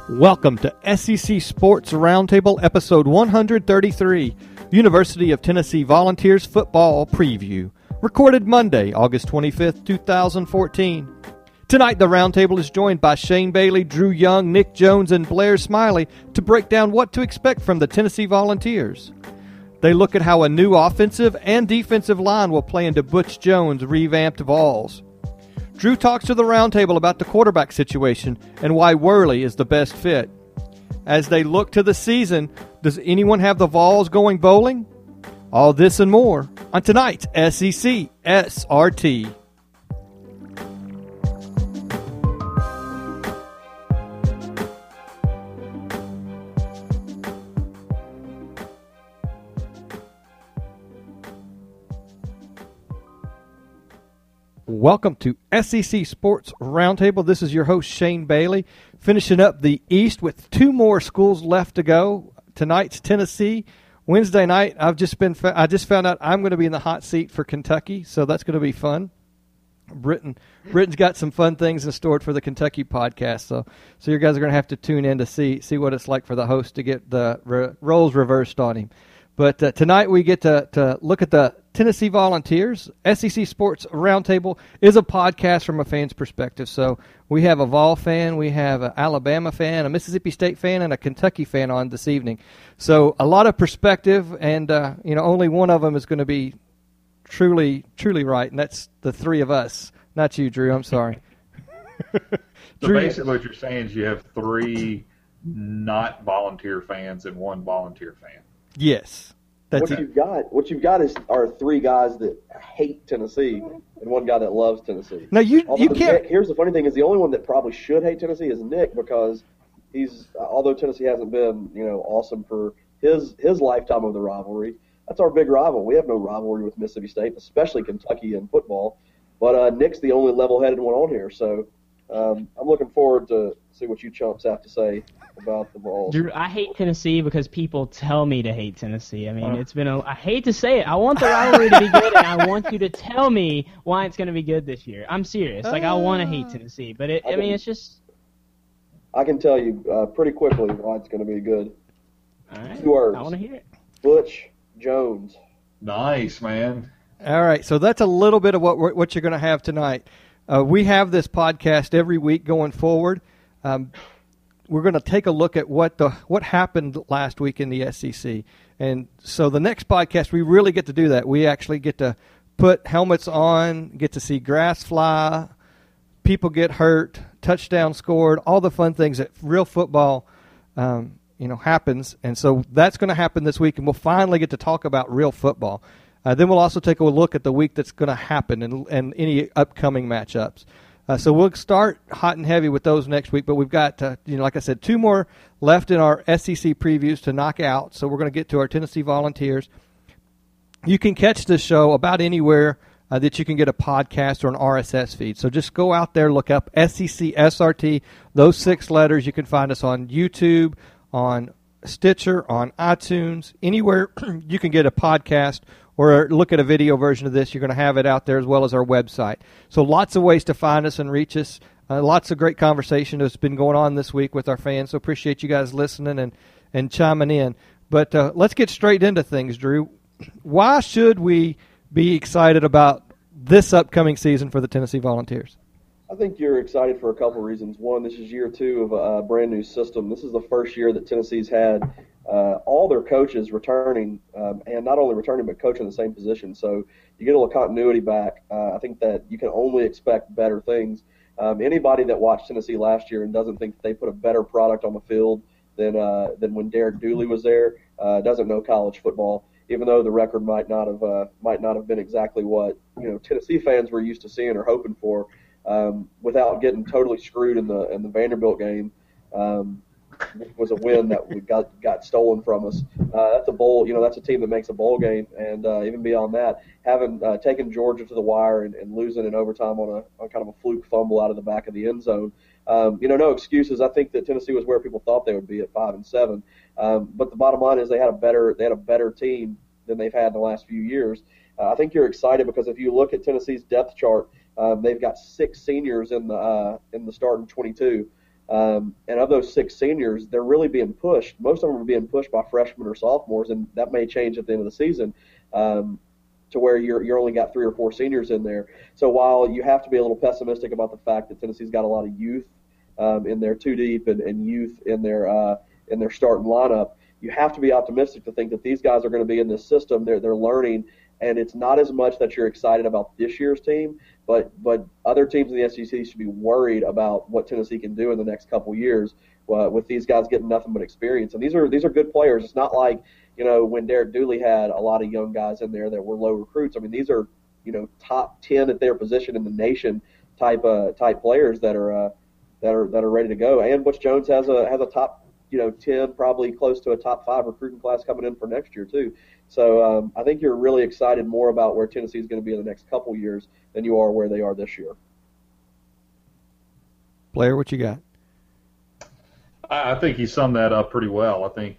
Welcome to SEC Sports Roundtable, episode 133, University of Tennessee Volunteers Football Preview, recorded Monday, August 25th, 2014. Tonight, the Roundtable is joined by Shane Bailey, Drew Young, Nick Jones, and Blair Smiley to break down what to expect from the Tennessee Volunteers. They look at how a new offensive and defensive line will play into Butch Jones' revamped Vols. Drew talks to the Roundtable about the quarterback situation and why Worley is the best fit. As they look to the season, does anyone have the Vols going bowling? All this and more on tonight's SEC SRT. Welcome to SEC Sports Roundtable. This is your host, Shane Bailey, finishing up the East with two more schools left to go. Tonight's Tennessee. Wednesday night, I just found out I'm going to be in the hot seat for Kentucky, so that's going to be fun. Britain's got some fun things in store for the Kentucky podcast, so you guys are going to have to tune in to see what it's like for the host to get the roles reversed on him. But tonight we get to look at the Tennessee Volunteers. SEC Sports Roundtable is a podcast from a fan's perspective. So we have a Vol fan, we have an Alabama fan, a Mississippi State fan, and a Kentucky fan on this evening. So a lot of perspective, and only one of them is going to be truly right, and that's the three of us. Not you, Drew. I'm sorry. So basically what you're saying is you have three not volunteer fans and one volunteer fan. Yes. What you've got are three guys that hate Tennessee and one guy that loves Tennessee. Now you can't. Nick, here's the funny thing: is the only one that probably should hate Tennessee is Nick, because although Tennessee hasn't been awesome for his lifetime of the rivalry, that's our big rival. We have no rivalry with Mississippi State, especially Kentucky in football. But Nick's the only level-headed one on here, so I'm looking forward to see what you chumps have to say about the Vols. Drew, I hate Tennessee because people tell me to hate Tennessee. I mean, I hate to say it. I want the rivalry to be good, and I want you to tell me why it's going to be good this year. I'm serious. I want to hate Tennessee, but it's just. I can tell you pretty quickly why it's going to be good. All right. 2 words. I want to hear it. Butch Jones. Nice, man. All right, so that's a little bit of what you're going to have tonight. We have this podcast every week going forward. We're going to take a look at what happened last week in the SEC. And so the next podcast, we really get to do that. We actually get to put helmets on, get to see grass fly, people get hurt, touchdown scored, all the fun things that real football happens. And so that's going to happen this week, and we'll finally get to talk about real football. Then we'll also take a look at the week that's going to happen and any upcoming matchups. So we'll start hot and heavy with those next week, but we've got, like I said, two more left in our SEC previews to knock out. So we're going to get to our Tennessee Volunteers. You can catch this show about anywhere that you can get a podcast or an RSS feed. So just go out there, look up SEC SRT, those 6 letters. You can find us on YouTube, on Stitcher, on iTunes, anywhere you can get a podcast or look at a video version of this. You're going to have it out there as well as our website. So lots of ways to find us and reach us. Lots of great conversation that's been going on this week with our fans. So appreciate you guys listening and chiming in. But let's get straight into things, Drew. Why should we be excited about this upcoming season for the Tennessee Volunteers? I think you're excited for a couple of reasons. One, this is year 2 of a brand new system. This is the first year that Tennessee's had all their coaches returning, and not only returning but coaching the same position. So you get a little continuity back. I think that you can only expect better things. Anybody that watched Tennessee last year and doesn't think that they put a better product on the field than when Derek Dooley was there doesn't know college football. Even though the record might not have been exactly what Tennessee fans were used to seeing or hoping for. Without getting totally screwed in the Vanderbilt game, was a win that we got stolen from us. That's a bowl, that's a team that makes a bowl game, and even beyond that, having taken Georgia to the wire and losing in overtime on kind of a fluke fumble out of the back of the end zone. No excuses. I think that Tennessee was where people thought they would be at 5-7, but the bottom line is they had a better team than they've had in the last few years. I think you're excited because if you look at Tennessee's depth chart, they've got 6 seniors in the starting 22. And of those 6 seniors, they're really being pushed. Most of them are being pushed by freshmen or sophomores, and that may change at the end of the season to where you're only got 3 or 4 seniors in there. So while you have to be a little pessimistic about the fact that Tennessee's got a lot of youth in their 2 deep and youth in their starting lineup, you have to be optimistic to think that these guys are going to be in this system. They're learning, and it's not as much that you're excited about this year's team, but other teams in the SEC should be worried about what Tennessee can do in the next couple years with these guys getting nothing but experience. And these are good players. It's not like, when Derek Dooley had a lot of young guys in there that were low recruits. I mean, these are, top 10 at their position in the nation type players that are ready to go. And Butch Jones has a top 10, probably close to a top 5 recruiting class coming in for next year too. So I think you're really excited more about where Tennessee is going to be in the next couple years than you are where they are this year. Blair, what you got? I think he summed that up pretty well. I think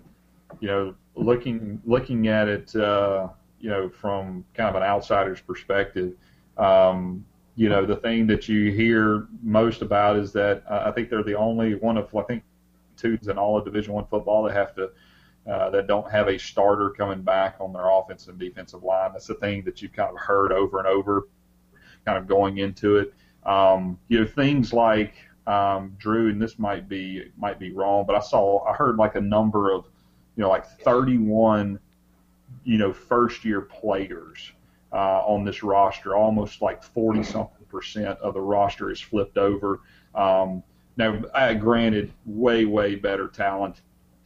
looking at it from kind of an outsider's perspective, the thing that you hear most about is that I think they're the only one of 2 in all of Division I football that don't have a starter coming back on their offensive and defensive line. That's the thing that you've kind of heard over and over, kind of going into it. Things like Drew, and this might be wrong, but I heard like a number of 31 first year players on this roster. Almost like 40-something% of the roster is flipped over. Now, granted, way better talented,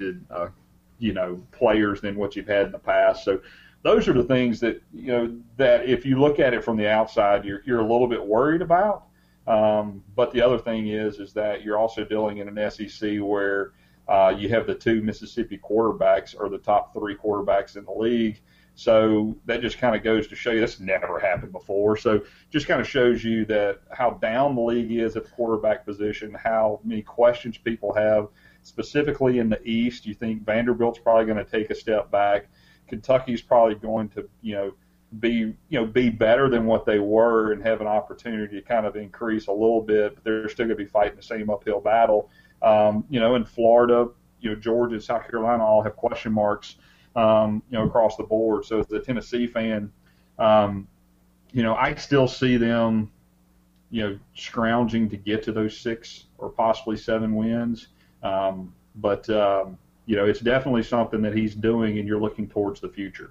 players than what you've had in the past. So those are the things that, that if you look at it from the outside, you're a little bit worried about. But the other thing is that you're also dealing in an SEC where you have the 2 Mississippi quarterbacks or the top 3 quarterbacks in the league. So that just kind of goes to show you that's never happened before. So just kind of shows you that how down the league is at the quarterback position, how many questions people have, specifically in the East. You think Vanderbilt's probably going to take a step back. Kentucky's probably going to, be better than what they were and have an opportunity to kind of increase a little bit, but they're still going to be fighting the same uphill battle. In Florida, Georgia and South Carolina all have question marks. Across the board. So as a Tennessee fan, I still see them, scrounging to get to those 6 or possibly 7 wins. But it's definitely something that he's doing, and you're looking towards the future.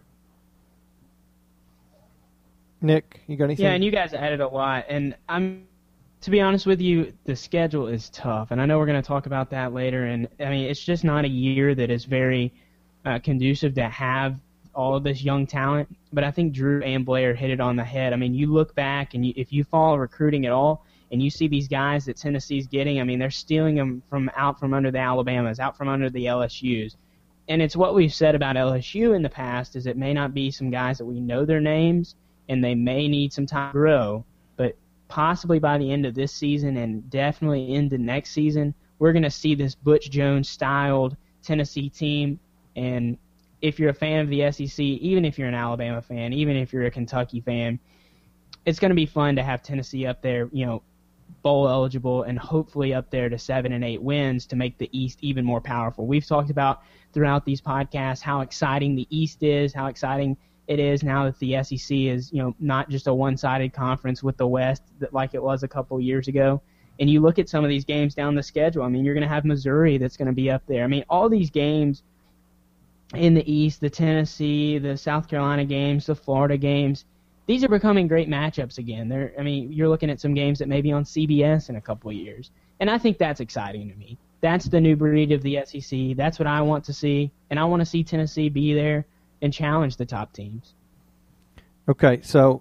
Nick, you got anything? Yeah, and you guys added a lot. And to be honest with you, the schedule is tough. And I know we're going to talk about that later. And, it's just not a year that is very conducive to have all of this young talent, but I think Drew and Blair hit it on the head. You look back and if you follow recruiting at all and you see these guys that Tennessee's getting, they're stealing them from under the Alabamas, out from under the LSUs. And it's what we've said about LSU in the past is it may not be some guys that we know their names and they may need some time to grow, but possibly by the end of this season and definitely into next season, we're going to see this Butch Jones styled Tennessee team. And if you're a fan of the SEC, even if you're an Alabama fan, even if you're a Kentucky fan, it's going to be fun to have Tennessee up there, bowl eligible and hopefully up there to 7 and 8 wins to make the East even more powerful. We've talked about throughout these podcasts how exciting the East is, how exciting it is now that the SEC is, not just a one-sided conference with the West like it was a couple years ago. And you look at some of these games down the schedule. You're going to have Missouri that's going to be up there. All these games in the East, the Tennessee, the South Carolina games, the Florida games, these are becoming great matchups again. You're looking at some games that may be on CBS in a couple of years. And I think that's exciting to me. That's the new breed of the SEC. That's what I want to see. And I want to see Tennessee be there and challenge the top teams. Okay, so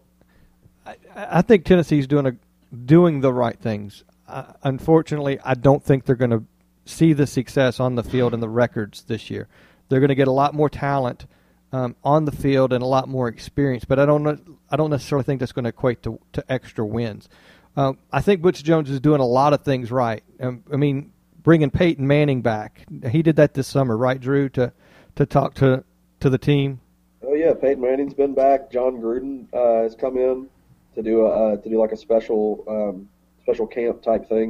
I think Tennessee's doing the right things. Unfortunately, I don't think they're going to see the success on the field and the records this year. They're going to get a lot more talent on the field and a lot more experience, but I don't necessarily think that's going to equate to extra wins. I think Butch Jones is doing a lot of things right. Bringing Peyton Manning back, he did that this summer, right, Drew? To talk to the team. Oh yeah, Peyton Manning's been back. John Gruden has come in to do like a special camp type thing.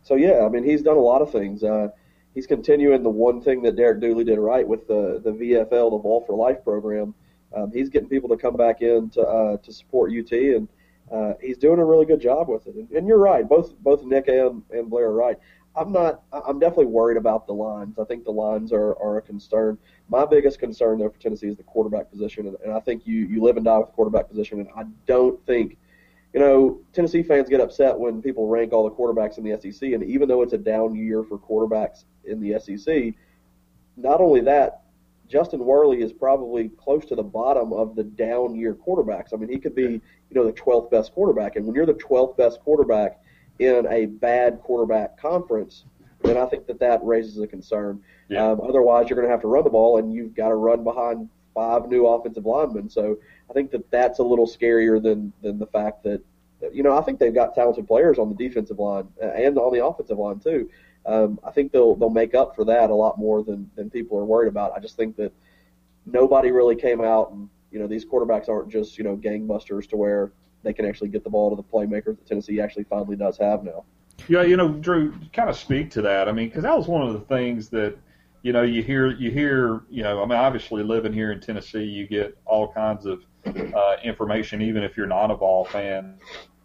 So yeah, I mean, he's done a lot of things. He's continuing the one thing that Derek Dooley did right with the VFL, the Vol for Life program. He's getting people to come back in to support UT, and he's doing a really good job with it. And you're right, both Nick and Blair are right. I'm definitely worried about the lines. I think the lines are a concern. My biggest concern, though, for Tennessee is the quarterback position, and I think you live and die with the quarterback position, and I don't think, Tennessee fans get upset when people rank all the quarterbacks in the SEC, and even though it's a down year for quarterbacks in the SEC, not only that, Justin Worley is probably close to the bottom of the down year quarterbacks. I mean, he could be, the 12th best quarterback, and when you're the 12th best quarterback in a bad quarterback conference, then I think that raises a concern. Yeah. Otherwise, you're going to have to run the ball, and you've got to run behind 5 new offensive linemen. So I think that's a little scarier than the fact that, I think they've got talented players on the defensive line and on the offensive line too. I think they'll make up for that a lot more than people are worried about. I just think that nobody really came out and, these quarterbacks aren't just, gangbusters to where they can actually get the ball to the playmakers that Tennessee actually finally does have now. Yeah, Drew, kind of speak to that. I mean, because that was one of the things that, you hear, obviously living here in Tennessee, you get all kinds of information, even if you're not a ball fan.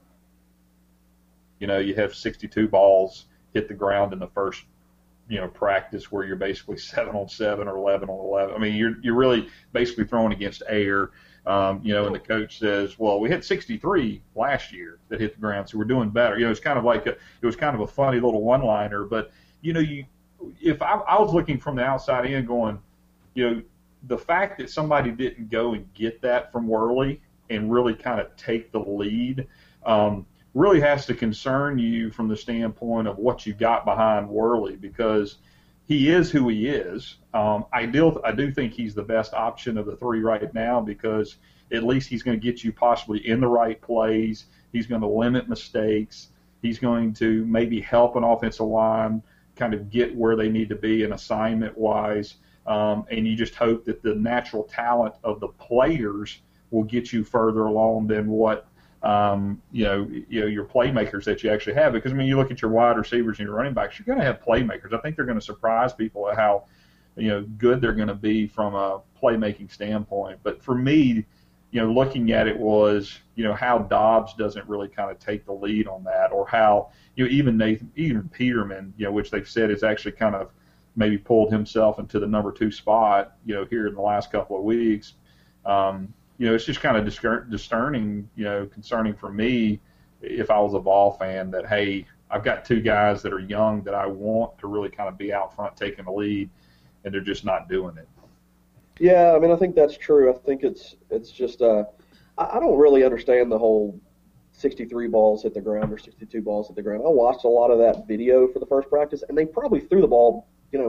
You have 62 balls hit the ground in the first, practice where you're basically 7 on 7 or 11 on 11. I mean, you're really basically throwing against air. And the coach says, well, we had 63 last year that hit the ground, so we're doing better. It's kind of like it was kind of a funny little one-liner, but if I was looking from the outside in going, the fact that somebody didn't go and get that from Worley and really kind of take the lead really has to concern you from the standpoint of what you got behind Worley, because he is who he is. I do think he's the best option of the 3 right now, because at least he's going to get you possibly in the right plays. He's going to limit mistakes. He's going to maybe help an offensive line kind of get where they need to be in assignment-wise. And you just hope that the natural talent of the players will get you further along than what your playmakers that you actually have. Because, you look at your wide receivers and your running backs, you're going to have playmakers. I think they're going to surprise people at how, good they're going to be from a playmaking standpoint. But for me, looking at it was, how Dobbs doesn't really kind of take the lead on that, or how, even Peterman, which they've said is actually kind of maybe pulled himself into the number 2 spot, here in the last couple of weeks. It's just kind of concerning for me if I was a Vol fan that, hey, I've got 2 guys that are young that I want to really kind of be out front taking the lead, and they're just not doing it. Yeah, I think that's true. I think it's just I don't really understand the whole 63 balls hit the ground or 62 balls hit the ground. I watched a lot of that video for the first practice, and they probably threw the ball,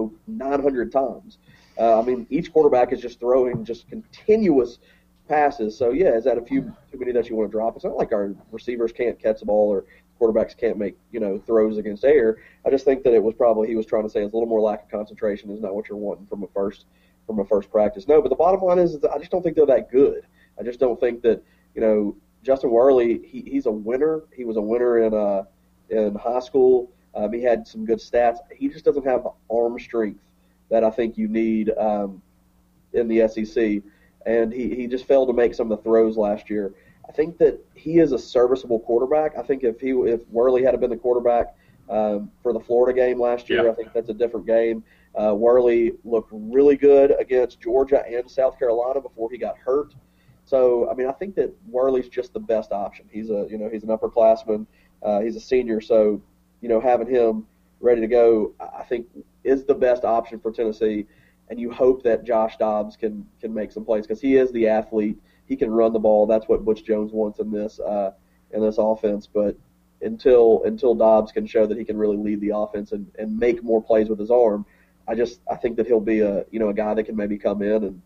900 times. Each quarterback is just throwing just continuous passes. So, yeah, is that a few too many that you want to drop? It's not like our receivers can't catch the ball or quarterbacks can't make, throws against air. I just think that it was probably, he was trying to say, it's a little more lack of concentration is not what you're wanting from a first practice. No, but the bottom line is I just don't think they're that good. I just don't think that, Justin Worley, he's a winner. He was a winner in high school. He had some good stats. He just doesn't have the arm strength that I think you need in the SEC. And he just failed to make some of the throws last year. I think that he is a serviceable quarterback. I think if Worley had been the quarterback for the Florida game last year, yeah. I think that's a different game. Worley looked really good against Georgia and South Carolina before he got hurt. So, I think that Worley's just the best option. He's an upperclassman. He's a senior, so having him ready to go, I think, is the best option for Tennessee. And you hope that Josh Dobbs can make some plays because he is the athlete. He can run the ball. That's what Butch Jones wants in this offense. But until Dobbs can show that he can really lead the offense and make more plays with his arm, I think that he'll be a guy that can maybe come in and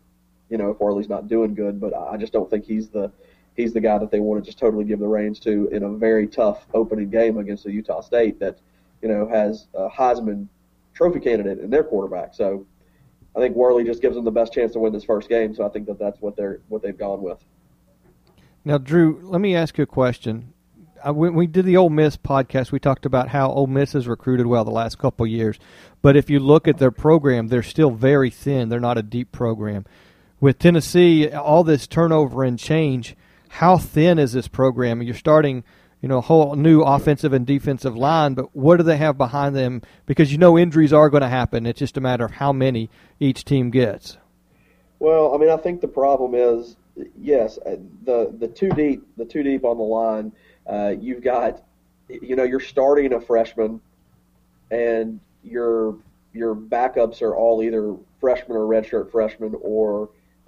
if Worley's not doing good. But I just don't think he's the guy that they want to just totally give the reins to in a very tough opening game against a Utah State that has a Heisman Trophy candidate in their quarterback. So I think Worley just gives them the best chance to win this first game, so I think that's what they've gone with. Now, Drew, let me ask you a question. when we did the Ole Miss podcast, we talked about how Ole Miss has recruited well the last couple of years. But if you look at their program, they're still very thin. They're not a deep program. With Tennessee, all this turnover and change, how thin is this program? You're starting, a whole new offensive and defensive line, but what do they have behind them? Because injuries are going to happen. It's just a matter of how many each team gets. Well, I think the problem is, yes, the two deep on the line. You've got, you're starting a freshman, and your backups are all either freshmen or redshirt freshmen or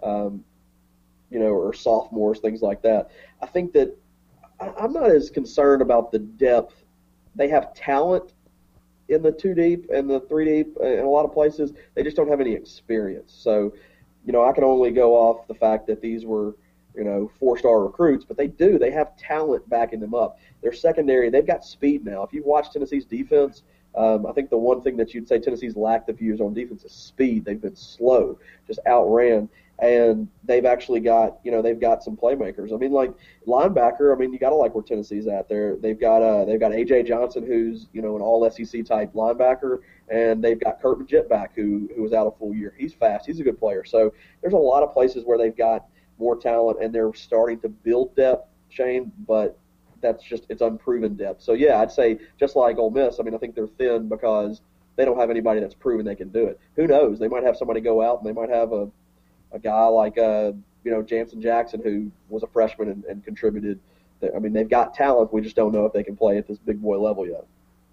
or sophomores, things like that. I think that I'm not as concerned about the depth. They have talent in the two deep and the three deep in a lot of places. They just don't have any experience. So, I can only go off the fact that these were, 4-star recruits, but they have talent backing them up. Their secondary, they've got speed now. If you watch Tennessee's defense, I think the one thing that you'd say Tennessee's lacked a few years on defense is speed. They've been slow, just outran. And they've actually got, they've got some playmakers. Like linebacker, you got to like where Tennessee's at there. They've got A.J. Johnson, who's, an all-SEC type linebacker, and they've got Kurt Magid back, who was out a full year. He's fast. He's a good player. So there's a lot of places where they've got more talent, and they're starting to build depth, Shane, but it's unproven depth. So, yeah, I'd say just like Ole Miss, I think they're thin because they don't have anybody that's proven they can do it. Who knows? They might have somebody go out, and they might have a guy like Jansen Jackson, who was a freshman and contributed. They've got talent. We just don't know if they can play at this big boy level yet.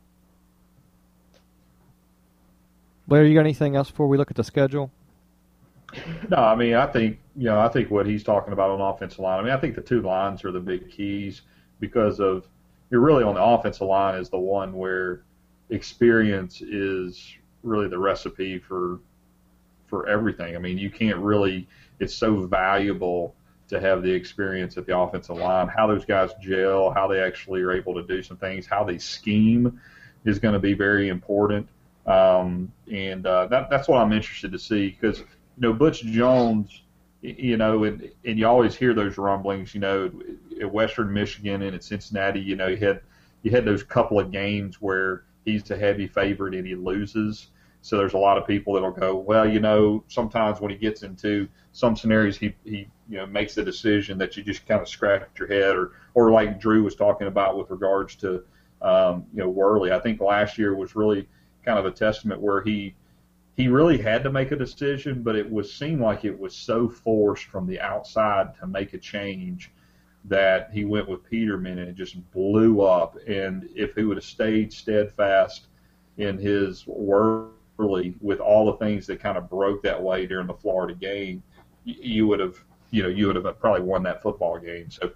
Blair, you got anything else before we look at the schedule? No, I think what he's talking about on the offensive line. I think the two lines are the big keys because of you're really on the offensive line is the one where experience is really the recipe for everything. You can't really. It's so valuable to have the experience at the offensive line. How those guys gel, how they actually are able to do some things, how they scheme is going to be very important. That's what I'm interested to see because. Butch Jones, and you always hear those rumblings, at Western Michigan and at Cincinnati, you had those couple of games where he's the heavy favorite and he loses. So there's a lot of people that'll go, well, sometimes when he gets into some scenarios, he makes a decision that you just kind of scratch your head or like Drew was talking about with regards to, Worley. I think last year was really kind of a testament where he really had to make a decision, but it seemed like it was so forced from the outside to make a change that he went with Peterman and it just blew up. And if he would have stayed steadfast in his Worley with all the things that kind of broke that way during the Florida game, you would have probably won that football game. So,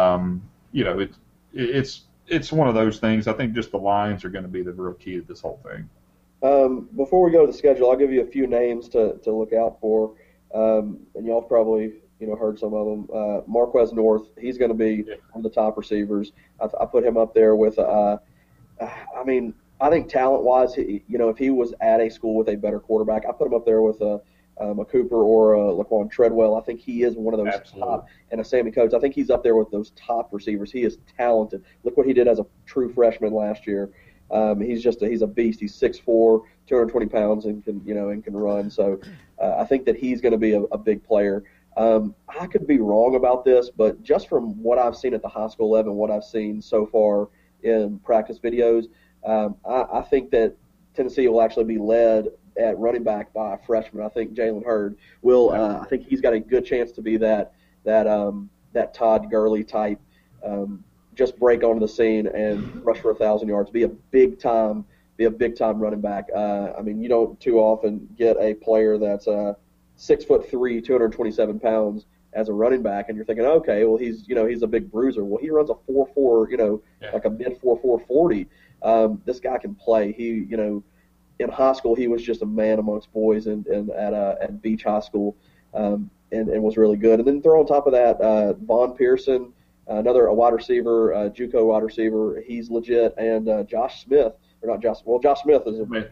it's one of those things. I think just the lines are going to be the real key to this whole thing. Before we go to the schedule, I'll give you a few names to look out for, and y'all probably heard some of them. Marquez North, he's going to be one of the top receivers. I put him up there with. I think talent-wise, if he was at a school with a better quarterback, I put him up there with a Cooper or a Laquan Treadwell. I think he is one of those top, and a Sammy Coates. I think he's up there with those top receivers. He is talented. Look what he did as a true freshman last year. He's a beast. He's 6'4", 220 pounds, and can run. So I think that he's going to be a big player. I could be wrong about this, but just from what I've seen at the high school level and what I've seen so far in practice videos, I think that Tennessee will actually be led at running back by a freshman. I think Jalen Hurd will. I think he's got a good chance to be that Todd Gurley type. Just break onto the scene and rush for 1,000 yards. Be a big time running back. You don't too often get a player that's 6'3", 227 pounds as a running back, and you're thinking, okay, well he's a big bruiser. Well, he runs a 4.4, like a mid 4.4 40. This guy can play. He, in high school he was just a man amongst boys and at Beach High School, and was really good. And then throw on top of that Vaughn Pearson. A wide receiver, JUCO wide receiver, he's legit, and Josh Smith is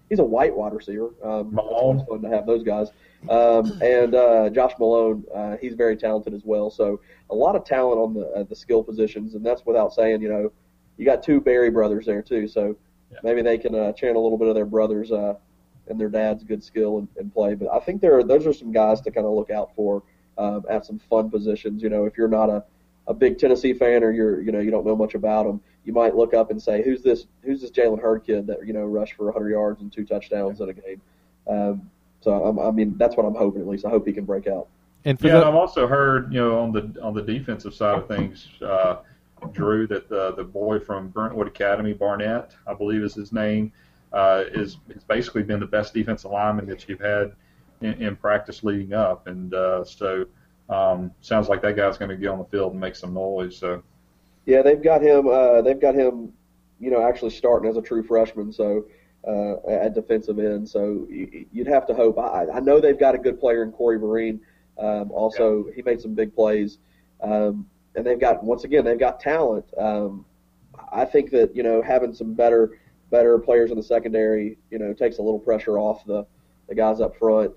he's a white wide receiver. Malone. It's fun to have those guys. And Josh Malone, he's very talented as well. So a lot of talent on the skill positions, and that's without saying, you got two Berry brothers there too. So maybe they can channel a little bit of their brothers and their dad's good skill and play. But I think those are some guys to kind of look out for at some fun positions. If you're not a big Tennessee fan or you don't know much about them, you might look up and say, who's this Jalen Hurd kid that rushed for 100 yards and 2 touchdowns in a game. So that's what I'm hoping. At least I hope he can break out. And and I've also heard on the defensive side of things, Drew, that the boy from Brentwood Academy, Barnett, I believe is his name, has basically been the best defensive lineman that you've had in practice leading up, and so sounds like that guy's going to get on the field and make some noise. So yeah, they've got him. Actually starting as a true freshman. So at defensive end. So you'd have to hope. I know they've got a good player in Corey Vereen. He made some big plays. And they've got talent. I think that having some better players in the secondary takes a little pressure off the guys up front,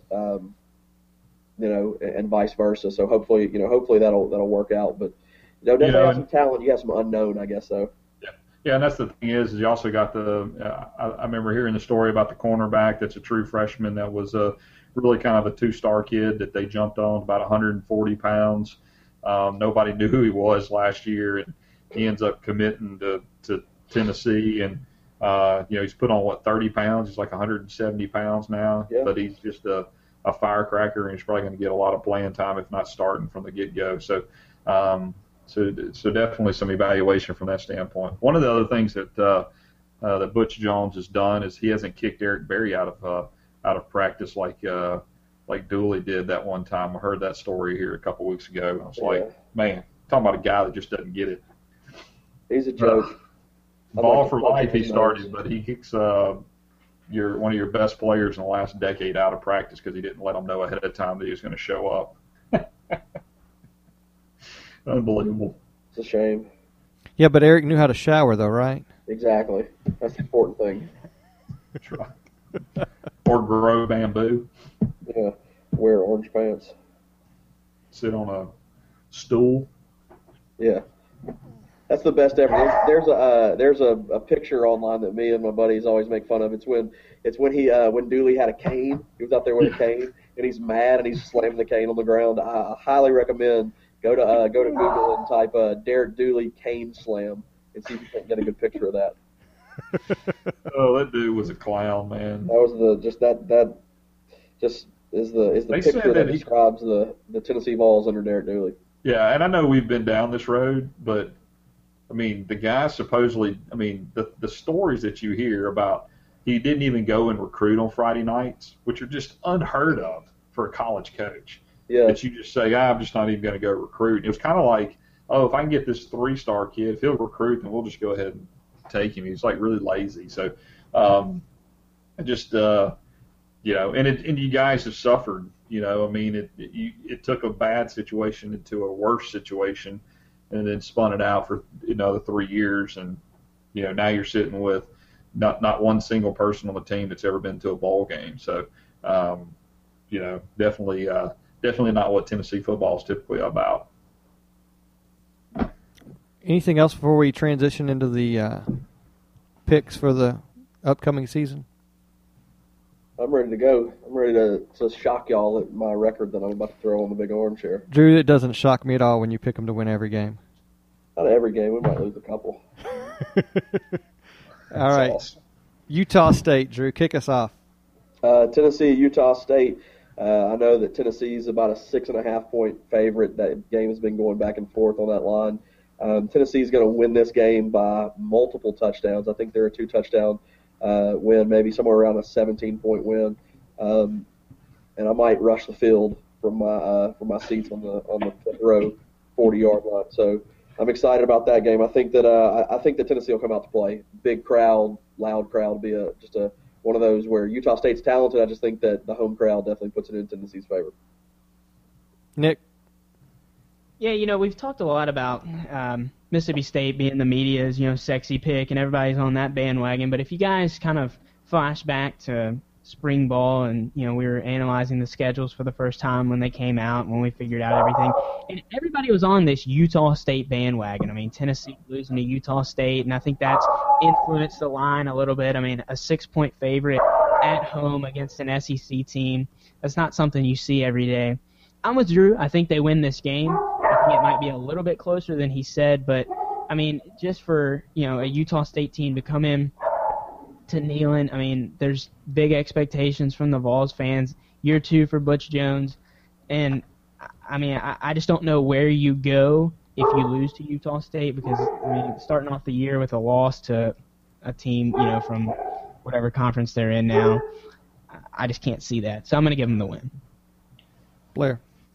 and vice versa. So hopefully that'll work out. But definitely have some talent. You have some unknown, I guess. So yeah, and that's the thing is you also got I remember hearing the story about the cornerback that's a true freshman that was really kind of a 2-star kid that they jumped on, about 140 pounds. Nobody knew who he was last year, and he ends up committing to Tennessee, and he's put on 30 pounds. He's like 170 pounds now, but he's just a firecracker, and he's probably going to get a lot of playing time, if not starting from the get-go. So definitely some evaluation from that standpoint. One of the other things that Butch Jones has done is he hasn't kicked Eric Berry out of practice like Dooley did that one time. I heard that story here a couple weeks ago. I was like, man, talking about a guy that just doesn't get it. He's a joke. Ball for life he started, but he kicks one of your best players in the last decade out of practice because he didn't let them know ahead of time that he was going to show up. Unbelievable. It's a shame. Yeah, but Eric knew how to shower, though, right? Exactly. That's the important thing. That's right. Or grow bamboo. Yeah. Wear orange pants. Sit on a stool. Yeah. That's the best ever. There's a picture online that me and my buddies always make fun of. It's when Dooley had a cane. He was out there with a cane, and he's mad and he's slamming the cane on the ground. I highly recommend go to Google and type Derek Dooley cane slam and see if you can get a good picture of that. Oh, that dude was a clown, man. That was that is the picture that describes the Tennessee Vols under Derek Dooley. Yeah, and I know we've been down this road, but I mean, the guy supposedly, the stories that you hear about, he didn't even go and recruit on Friday nights, which are just unheard of for a college coach. Yeah. That you just say, I'm just not even going to go recruit. It was kind of like, oh, if I can get this 3-star kid, if he'll recruit, then we'll just go ahead and take him. He's like really lazy. So, and you guys have suffered. It took a bad situation into a worse situation, and then spun it out for another 3 years, and now you're sitting with not one single person on the team that's ever been to a bowl game. So, definitely not what Tennessee football is typically about. Anything else before we transition into the picks for the upcoming season? I'm ready to go. I'm ready to shock y'all at my record that I'm about to throw on the big orange here. Drew, it doesn't shock me at all when you pick them to win every game. Not every game. We might lose a couple. All right. Awesome. Utah State, Drew, kick us off. Tennessee, Utah State. I know that Tennessee is about a 6.5-point favorite. That game has been going back and forth on that line. Tennessee is going to win this game by multiple touchdowns. I think they're a 2-touchdown win, maybe somewhere around a 17-point win. And I might rush the field from my seats on the fifth row, 40-yard line. So I'm excited about that game. I think that Tennessee will come out to play. Big crowd, loud crowd. Be just one of those where Utah State's talented. I just think that the home crowd definitely puts it in Tennessee's favor. Nick? Yeah, we've talked a lot about Mississippi State being the media's, sexy pick, and everybody's on that bandwagon. But if you guys kind of flashback to spring ball, and we were analyzing the schedules for the first time when they came out, when we figured out everything, and everybody was on this Utah State bandwagon. I mean, Tennessee losing to Utah State, and I think that's influenced the line a little bit. I mean, a 6-point favorite at home against an SEC team, that's not something you see every day. I'm with Drew. I think they win this game. I think it might be a little bit closer than he said, but I mean, just for a Utah State team to come in to Neyland, I mean, there's big expectations from the Vols fans. Year 2 for Butch Jones, and I mean, I just don't know where you go if you lose to Utah State, because I mean, starting off the year with a loss to a team from whatever conference they're in now, I just can't see that. So I'm going to give them the win. Blair.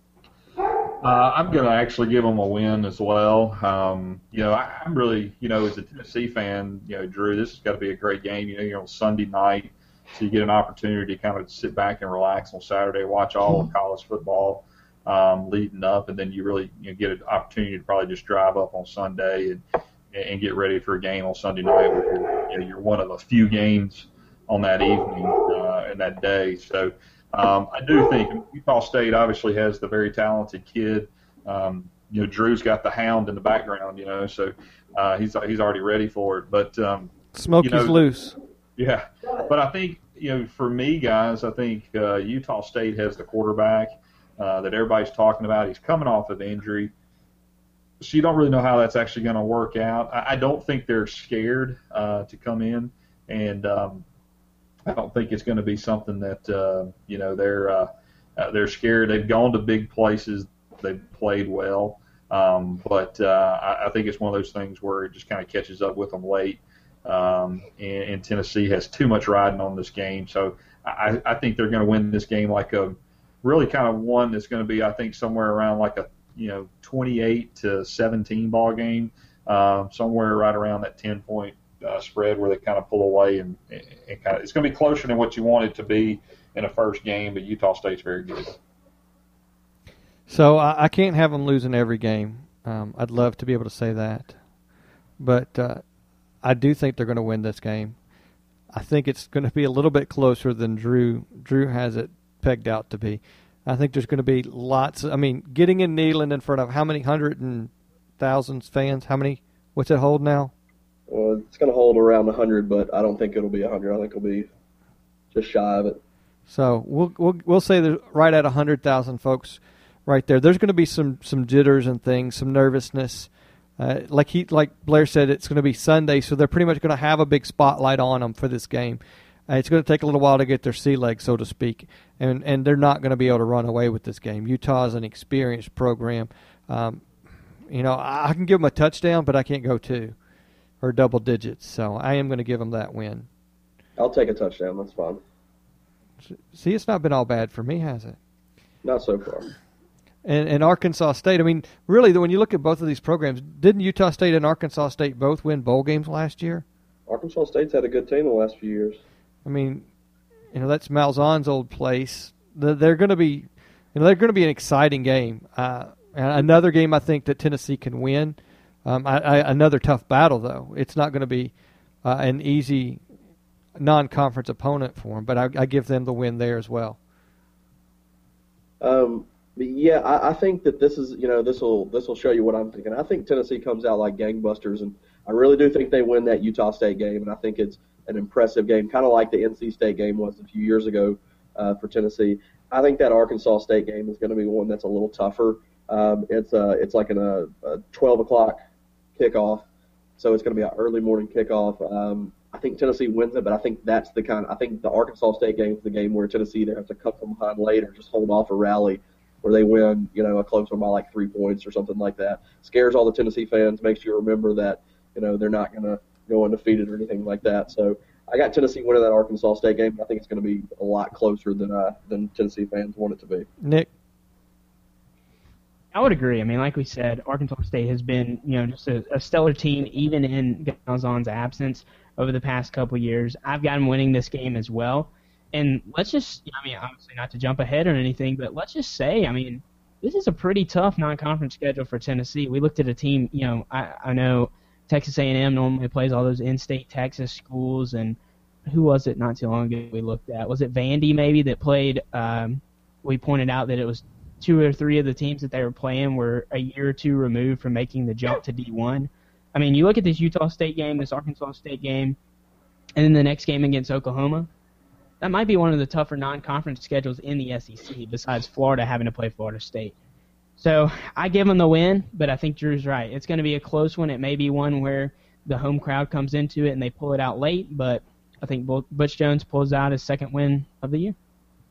I'm going to actually give them a win as well. I'm really, as a Tennessee fan, Drew, this has got to be a great game. You're on Sunday night, so you get an opportunity to kind of sit back and relax on Saturday, watch all of college football leading up, and then you really get an opportunity to probably just drive up on Sunday and get ready for a game on Sunday night where you're one of a few games on that evening and that day. So I do think Utah State obviously has the very talented kid. Drew's got the hound in the background, so he's already ready for it. But Smokey's loose. Yeah, but I think for me, guys, I think Utah State has the quarterback that everybody's talking about. He's coming off of injury, so you don't really know how that's actually going to work out. I don't think they're scared to come in, and I don't think it's going to be something that they're scared. They've gone to big places. They've played well, but I think it's one of those things where it just kind of catches up with them late. And Tennessee has too much riding on this game, so I think they're going to win this game like a really kind of one that's going to be, I think, somewhere around like a 28-17 ball game, somewhere right around that 10-point spread where they kind of pull away and kind of it's going to be closer than what you want it to be in a first game, but Utah State's very good. So I can't have them losing every game. I'd love to be able to say that, but I do think they're going to win this game. I think it's going to be a little bit closer than Drew has it pegged out to be. I think there's going to be getting in Neyland in front of how many 100,000 fans? What's it hold now? Well, it's going to hold around 100, but I don't think it'll be 100. I think it'll be just shy of it. So we'll say there's right at 100,000 folks right there. There's going to be some jitters and things, some nervousness. Like Blair said, it's going to be Sunday, so they're pretty much going to have a big spotlight on them for this game. It's going to take a little while to get their sea legs, so to speak, and they're not going to be able to run away with this game. Utah is an experienced program. I can give them a touchdown, but I can't go 2 or double digits, so I am going to give them that win. I'll take a touchdown. That's fine. See, it's not been all bad for me, has it? Not so far. And Arkansas State, I mean, really, when you look at both of these programs, didn't Utah State and Arkansas State both win bowl games last year? Arkansas State's had a good team the last few years. I mean, that's Malzahn's old place. They're going to be, they're going to be an exciting game. Another game I think that Tennessee can win. Another tough battle, though. It's not going to be an easy non-conference opponent for them, but I give them the win there as well. Yeah, I think that this is, this will show you what I'm thinking. I think Tennessee comes out like gangbusters, and I really do think they win that Utah State game, and I think it's an impressive game, kind of like the NC State game was a few years ago for Tennessee. I think that Arkansas State game is going to be one that's a little tougher. It's like a 12 o'clock kickoff, so it's going to be an early morning kickoff. I think Tennessee wins it, but I think I think the Arkansas State game is the game where Tennessee either has to come from behind late or just hold off a rally where they win, a close one by like 3 points or something like that. Scares all the Tennessee fans, makes you remember that, they're not going to go undefeated or anything like that. So I got Tennessee winning that Arkansas State game. I think it's going to be a lot closer than Tennessee fans want it to be. Nick? I would agree. I mean, like we said, Arkansas State has been, just a stellar team, even in Malzahn's absence over the past couple years. I've got them winning this game as well. And let's just, obviously not to jump ahead or anything, but let's just say, this is a pretty tough non-conference schedule for Tennessee. We looked at a team, I know Texas A&M normally plays all those in-state Texas schools, and who was it not too long ago we looked at? Was it Vandy maybe that played? We pointed out that it was 2 or 3 of the teams that they were playing were a year or 2 removed from making the jump to D1. I mean, you look at this Utah State game, this Arkansas State game, and then the next game against Oklahoma. That might be one of the tougher non-conference schedules in the SEC, besides Florida having to play Florida State. So I give them the win, but I think Drew's right. It's going to be a close one. It may be one where the home crowd comes into it and they pull it out late, but I think Butch Jones pulls out his second win of the year.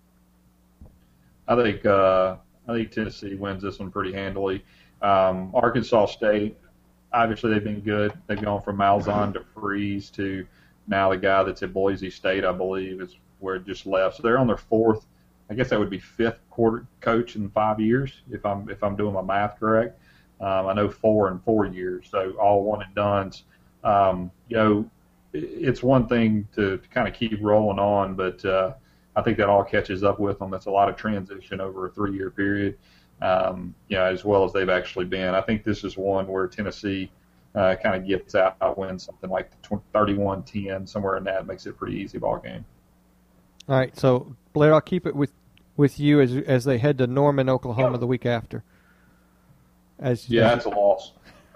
I think Tennessee wins this one pretty handily. Arkansas State, obviously they've been good. They've gone from Malzahn to Freeze to now the guy that's at Boise State, I believe, is where it just left. So they're on their fourth, I guess that would be fifth quarter coach in 5 years, if I'm doing my math correct. I know 4 in 4 years, so all one and dones. It's one thing to kind of keep rolling on, but I think that all catches up with them. That's a lot of transition over a 3-year period, as well as they've actually been. I think this is one where Tennessee kind of gets out, wins something like 31-10, somewhere in that, makes it a pretty easy ball game. All right, so Blair, I'll keep it with you as they head to Norman, Oklahoma the week after. That's a loss.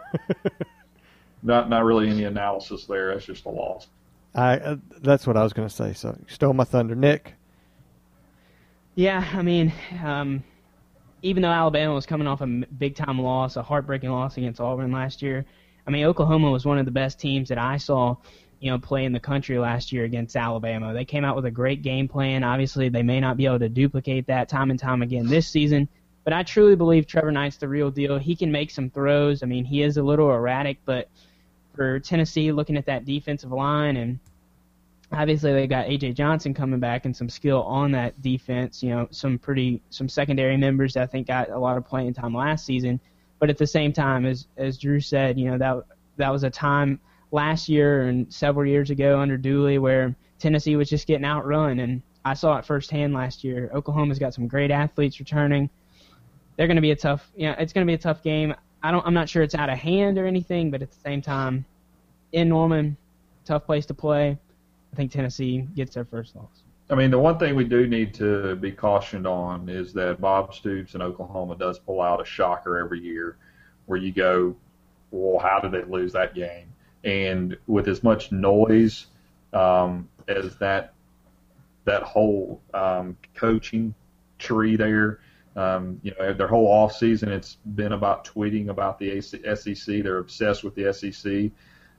Not really any analysis there. That's just a loss. That's what I was going to say. So you stole my thunder, Nick. Yeah, I mean, even though Alabama was coming off a big-time loss, a heartbreaking loss against Auburn last year, I mean, Oklahoma was one of the best teams that I saw, play in the country last year against Alabama. They came out with a great game plan. Obviously, they may not be able to duplicate that time and time again this season, but I truly believe Trevor Knight's the real deal. He can make some throws. I mean, he is a little erratic, but for Tennessee, looking at that defensive line, and obviously they got A.J. Johnson coming back and some skill on that defense, some secondary members that I think got a lot of playing time last season. But at the same time, as Drew said, that was a time last year and several years ago under Dooley where Tennessee was just getting outrun, and I saw it firsthand last year. Oklahoma's got some great athletes returning. They're going to be it's going to be a tough game. I'm not sure it's out of hand or anything, but at the same time, in Norman, tough place to play. I think Tennessee gets their first loss. I mean, the one thing we do need to be cautioned on is that Bob Stoops in Oklahoma does pull out a shocker every year where you go, well, how did they lose that game? And with as much noise as that whole coaching tree there, their whole off season, it's been about tweeting about the SEC. They're obsessed with the SEC.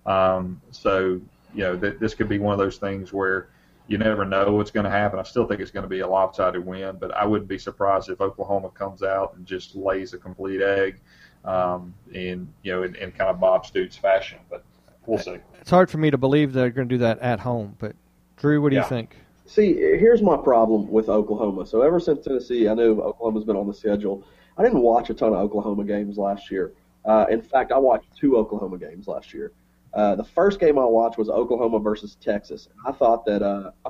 This could be one of those things where you never know what's going to happen. I still think it's going to be a lopsided win, but I wouldn't be surprised if Oklahoma comes out and just lays a complete egg, in kind of Bob Stoops fashion. But we'll see. It's hard for me to believe they're going to do that at home. But Drew, what do you think? See, here's my problem with Oklahoma. So ever since Tennessee, I knew Oklahoma's been on the schedule. I didn't watch a ton of Oklahoma games last year. In fact, I watched 2 Oklahoma games last year. The first game I watched was Oklahoma versus Texas. I thought that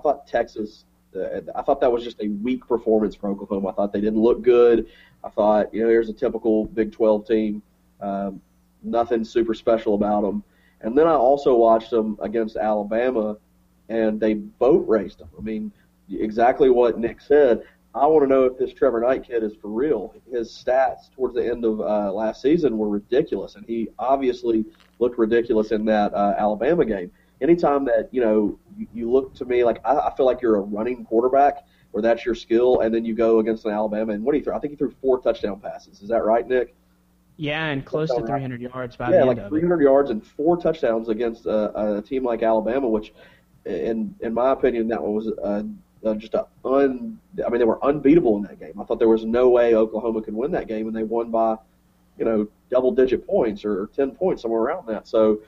that was just a weak performance for Oklahoma. I thought they didn't look good. I thought, here's a typical Big 12 team. Nothing super special about them. And then I also watched them against Alabama, and they boat raced them. I mean, exactly what Nick said. I want to know if this Trevor Knight kid is for real. His stats towards the end of last season were ridiculous, and he obviously looked ridiculous in that Alabama game. Anytime that, you look to me like I feel like you're a running quarterback where that's your skill, and then you go against an Alabama, and what did he throw? I think he threw 4 touchdown passes. Is that right, Nick? Yeah, and close to 300 yards by the end of it. Yeah, like 300 yards and 4 touchdowns against a team like Alabama, which, in my opinion, that one was they were unbeatable in that game. I thought there was no way Oklahoma could win that game, and they won by, double-digit points or 10 points, somewhere around that. So,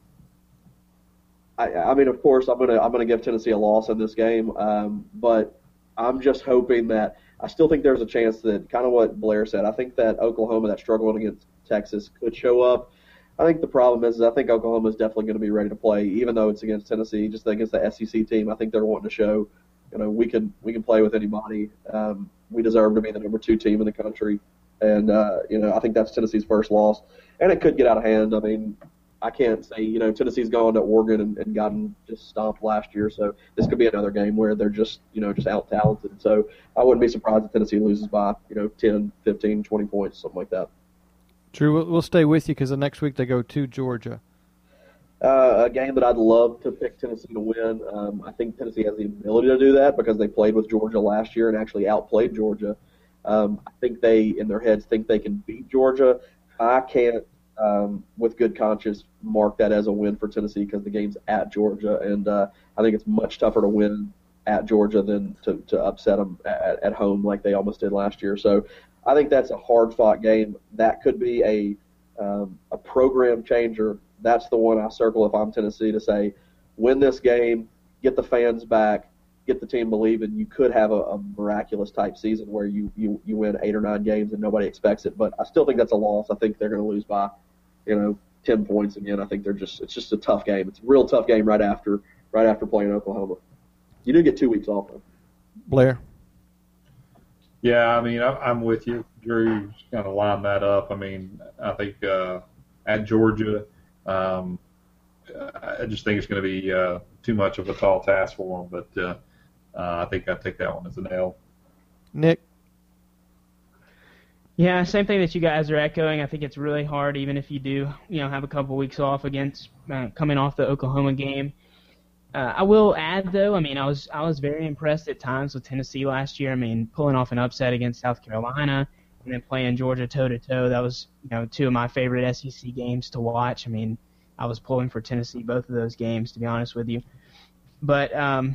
I mean, of course, I'm gonna give Tennessee a loss in this game, but I'm just hoping that I still think there's a chance that, kind of what Blair said, I think that Oklahoma, that's struggling against Texas, could show up. I think the problem is I think Oklahoma is definitely going to be ready to play, even though it's against Tennessee, just against the SEC team. I think they're wanting to show, we can play with anybody. We deserve to be the number 2 team in the country, and I think that's Tennessee's first loss, and it could get out of hand. I mean, I can't say, Tennessee's gone to Oregon and gotten just stomped last year, so this could be another game where they're just out-talented. So I wouldn't be surprised if Tennessee loses by, 10, 15, 20 points, something like that. Drew, we'll stay with you because the next week they go to Georgia. A game that I'd love to pick Tennessee to win. I think Tennessee has the ability to do that because they played with Georgia last year and actually outplayed Georgia. I think they, in their heads, think they can beat Georgia. I can't, with good conscience, mark that as a win for Tennessee because the game's at Georgia, and I think it's much tougher to win at Georgia than to upset them at home like they almost did last year. So I think that's a hard-fought game. That could be a program changer. That's the one I circle if I'm Tennessee to say, win this game, get the fans back, get the team believing. You could have a miraculous type season where you win 8 or 9 games and nobody expects it. But I still think that's a loss. I think they're going to lose by, 10 points again. I think it's just a tough game. It's a real tough game right after playing Oklahoma. You do get 2 weeks off though. Blair. Yeah, I mean, I'm with you. Drew's kind of lined that up. I mean, I think at Georgia, I just think it's going to be too much of a tall task for them. But I think I'd take that one as a nail. Nick? Yeah, same thing that you guys are echoing. I think it's really hard, even if you do, have a couple weeks off against coming off the Oklahoma game. I will add, though, I mean, I was very impressed at times with Tennessee last year. I mean, pulling off an upset against South Carolina and then playing Georgia toe-to-toe. That was, 2 of my favorite SEC games to watch. I mean, I was pulling for Tennessee both of those games, to be honest with you. But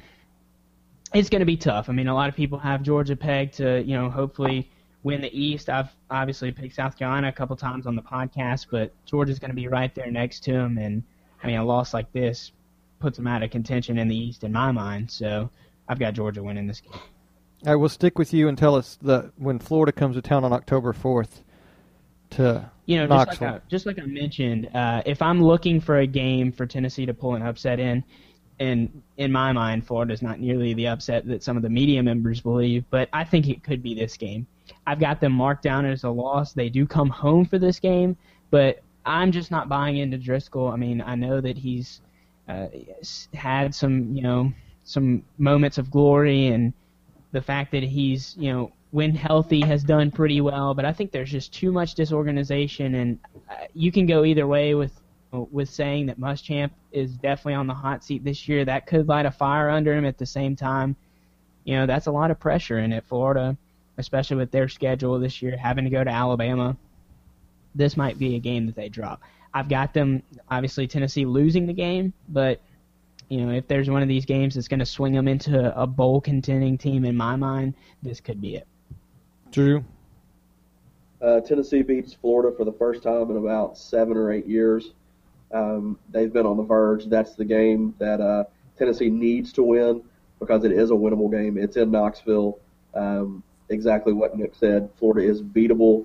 it's going to be tough. I mean, a lot of people have Georgia pegged to, hopefully win the East. I've obviously picked South Carolina a couple times on the podcast, but Georgia's going to be right there next to them. And, I mean, a loss like this puts them out of contention in the East in my mind. So I've got Georgia winning this game. I will stick with you and tell us when Florida comes to town on October 4th to Knoxville. Just like I mentioned, if I'm looking for a game for Tennessee to pull an upset in my mind, Florida's not nearly the upset that some of the media members believe, but I think it could be this game. I've got them marked down as a loss. They do come home for this game, but I'm just not buying into Driscoll. I mean, I know that he's had some moments of glory, and the fact that he's, when healthy, has done pretty well, but I think there's just too much disorganization, and you can go either way with saying that Muschamp is definitely on the hot seat this year. That could light a fire under him. At the same time, that's a lot of pressure in it. Florida, especially with their schedule this year, having to go to Alabama, this might be a game that they drop. I've got them, obviously, Tennessee losing the game, but if there's one of these games that's going to swing them into a bowl contending team, in my mind, this could be it. Drew? Tennessee beats Florida for the first time in about 7 or 8 years. They've been on the verge. That's the game that Tennessee needs to win because it is a winnable game. It's in Knoxville. Exactly what Nick said. Florida is beatable.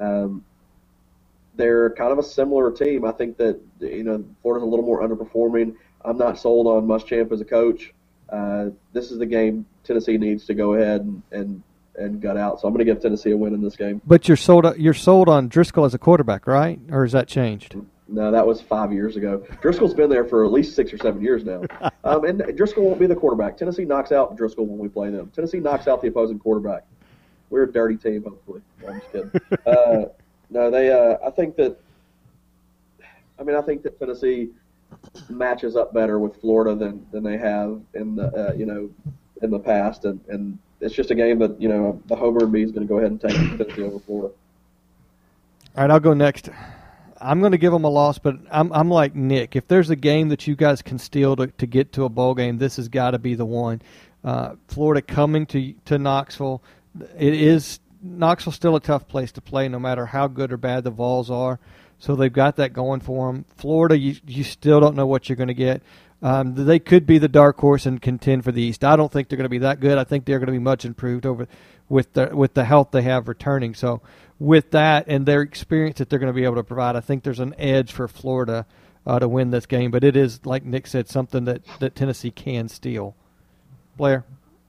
They're kind of a similar team. I think that Florida's a little more underperforming. I'm not sold on Muschamp as a coach. This is the game Tennessee needs to go ahead and gut out. So I'm going to give Tennessee a win in this game. But you're sold on Driscoll as a quarterback, right? Or has that changed? No, that was 5 years ago. Driscoll's been there for at least 6 or 7 years now. And Driscoll won't be the quarterback. Tennessee knocks out Driscoll when we play them. Tennessee knocks out the opposing quarterback. We're a dirty team, hopefully. No, I'm just kidding. No, I think that Tennessee matches up better with Florida than they have in the past, and it's just a game that the homer in me is going to go ahead and take Tennessee over Florida. All right, I'll go next. I'm going to give them a loss, but I'm like Nick. If there's a game that you guys can steal to get to a bowl game, this has got to be the one. Florida coming to Knoxville. Knoxville's still a tough place to play, no matter how good or bad the Vols are. So they've got that going for them. Florida, you still don't know what you're going to get. They could be the dark horse and contend for the East. I don't think they're going to be that good. I think they're going to be much improved with the health they have returning. So with that and their experience that they're going to be able to provide, I think there's an edge for Florida to win this game. But it is, like Nick said, something that Tennessee can steal. Blair?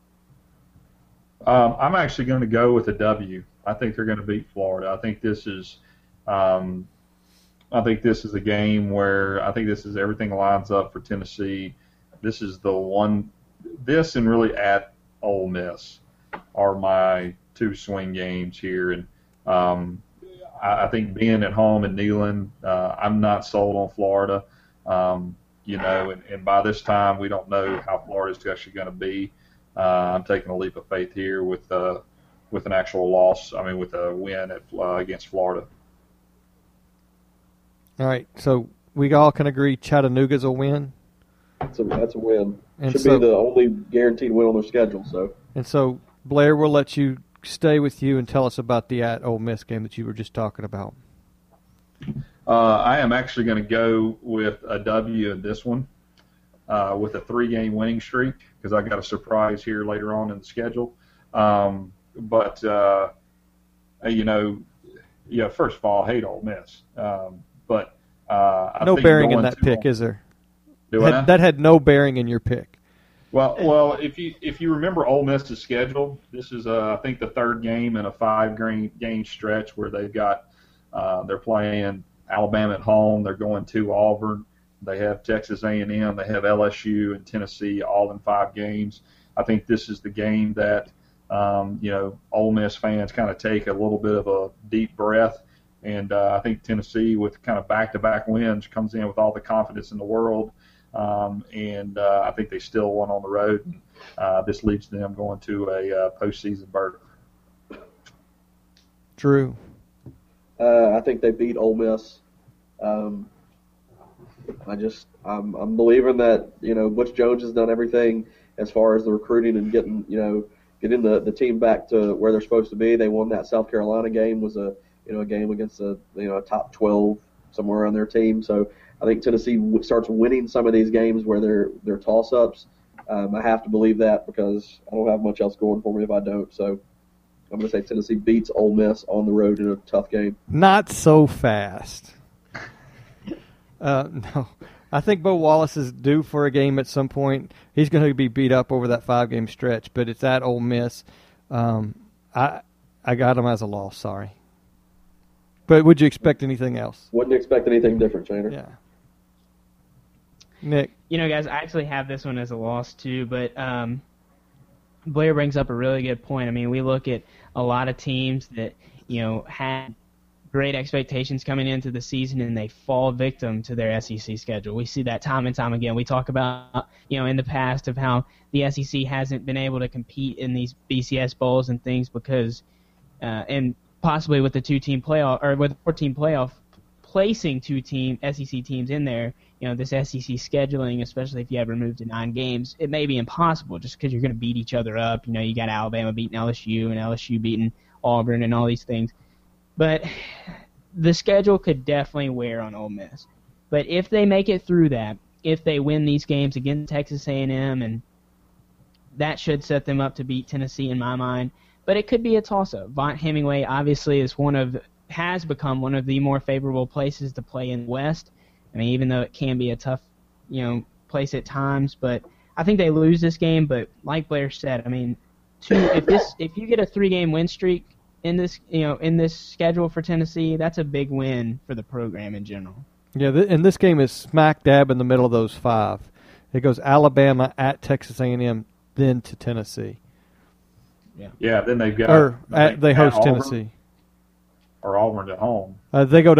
I'm actually going to go with a W. I think they're going to beat Florida. I think this is I think this is a game where I think this is everything lines up for Tennessee. This is the one. This and really at Ole Miss are my two swing games here, and I think being at home in Neyland, I'm not sold on Florida. And by this time we don't know how Florida's actually going to be. I'm taking a leap of faith here with an actual loss. I mean, with a win against Florida. All right, so we all can agree Chattanooga's a win. That's a win. And Should so, be the only guaranteed win on their schedule. So Blair, we'll let you stay with you and tell us about the at Ole Miss game that you were just talking about. I am actually going to go with a W in this one, with a 3-game winning streak, because I got a surprise here later on in the schedule. First of all, I hate Ole Miss. I no think bearing in that pick, is there? That had no bearing in your pick. Well, if you remember Ole Miss's schedule, this is I think the third game in a 5-game stretch where they've got they're playing Alabama at home, they're going to Auburn, they have Texas A&M, they have LSU and Tennessee all in 5 games. I think this is the game that Ole Miss fans kind of take a little bit of a deep breath. And I think Tennessee, with kind of back-to-back wins, comes in with all the confidence in the world. I think they still won on the road. This leads to them going to a postseason berth. Drew? I think they beat Ole Miss. I'm believing that Butch Jones has done everything as far as the recruiting and getting the team back to where they're supposed to be. They won that South Carolina game, was a game against a top 12 somewhere on their team. So I think Tennessee starts winning some of these games where they're toss-ups. I have to believe that because I don't have much else going for me if I don't. So I'm going to say Tennessee beats Ole Miss on the road in a tough game. Not so fast. No. I think Bo Wallace is due for a game at some point. He's going to be beat up over that 5-game stretch, but it's at Ole Miss. I got him as a loss, sorry. But would you expect anything else? Wouldn't expect anything different, Shaner. Yeah. Nick? Guys, I actually have this one as a loss too, but Blair brings up a really good point. I mean, we look at a lot of teams that, had great expectations coming into the season and they fall victim to their SEC schedule. We see that time and time again. We talk about, in the past of how the SEC hasn't been able to compete in these BCS bowls and things because, and possibly with the 2-team playoff or with the 4-team playoff, placing 2 SEC teams in there, this SEC scheduling, especially if you have removed to 9 games, it may be impossible just because you're going to beat each other up. You got Alabama beating LSU and LSU beating Auburn and all these things. But the schedule could definitely wear on Ole Miss. But if they make it through that, if they win these games against Texas A&M, and that should set them up to beat Tennessee in my mind. But it could be a toss-up. Vaught-Hemingway obviously has become one of the more favorable places to play in the West. I mean, even though it can be a tough, place at times, but I think they lose this game. But like Blair said, I mean, if you get a 3-game win streak in this schedule for Tennessee, that's a big win for the program in general. Yeah, and this game is smack dab in the middle of those 5. It goes Alabama at Texas A&M, then to Tennessee. Yeah. Then they've got they host Auburn, Tennessee or Auburn at home. They go to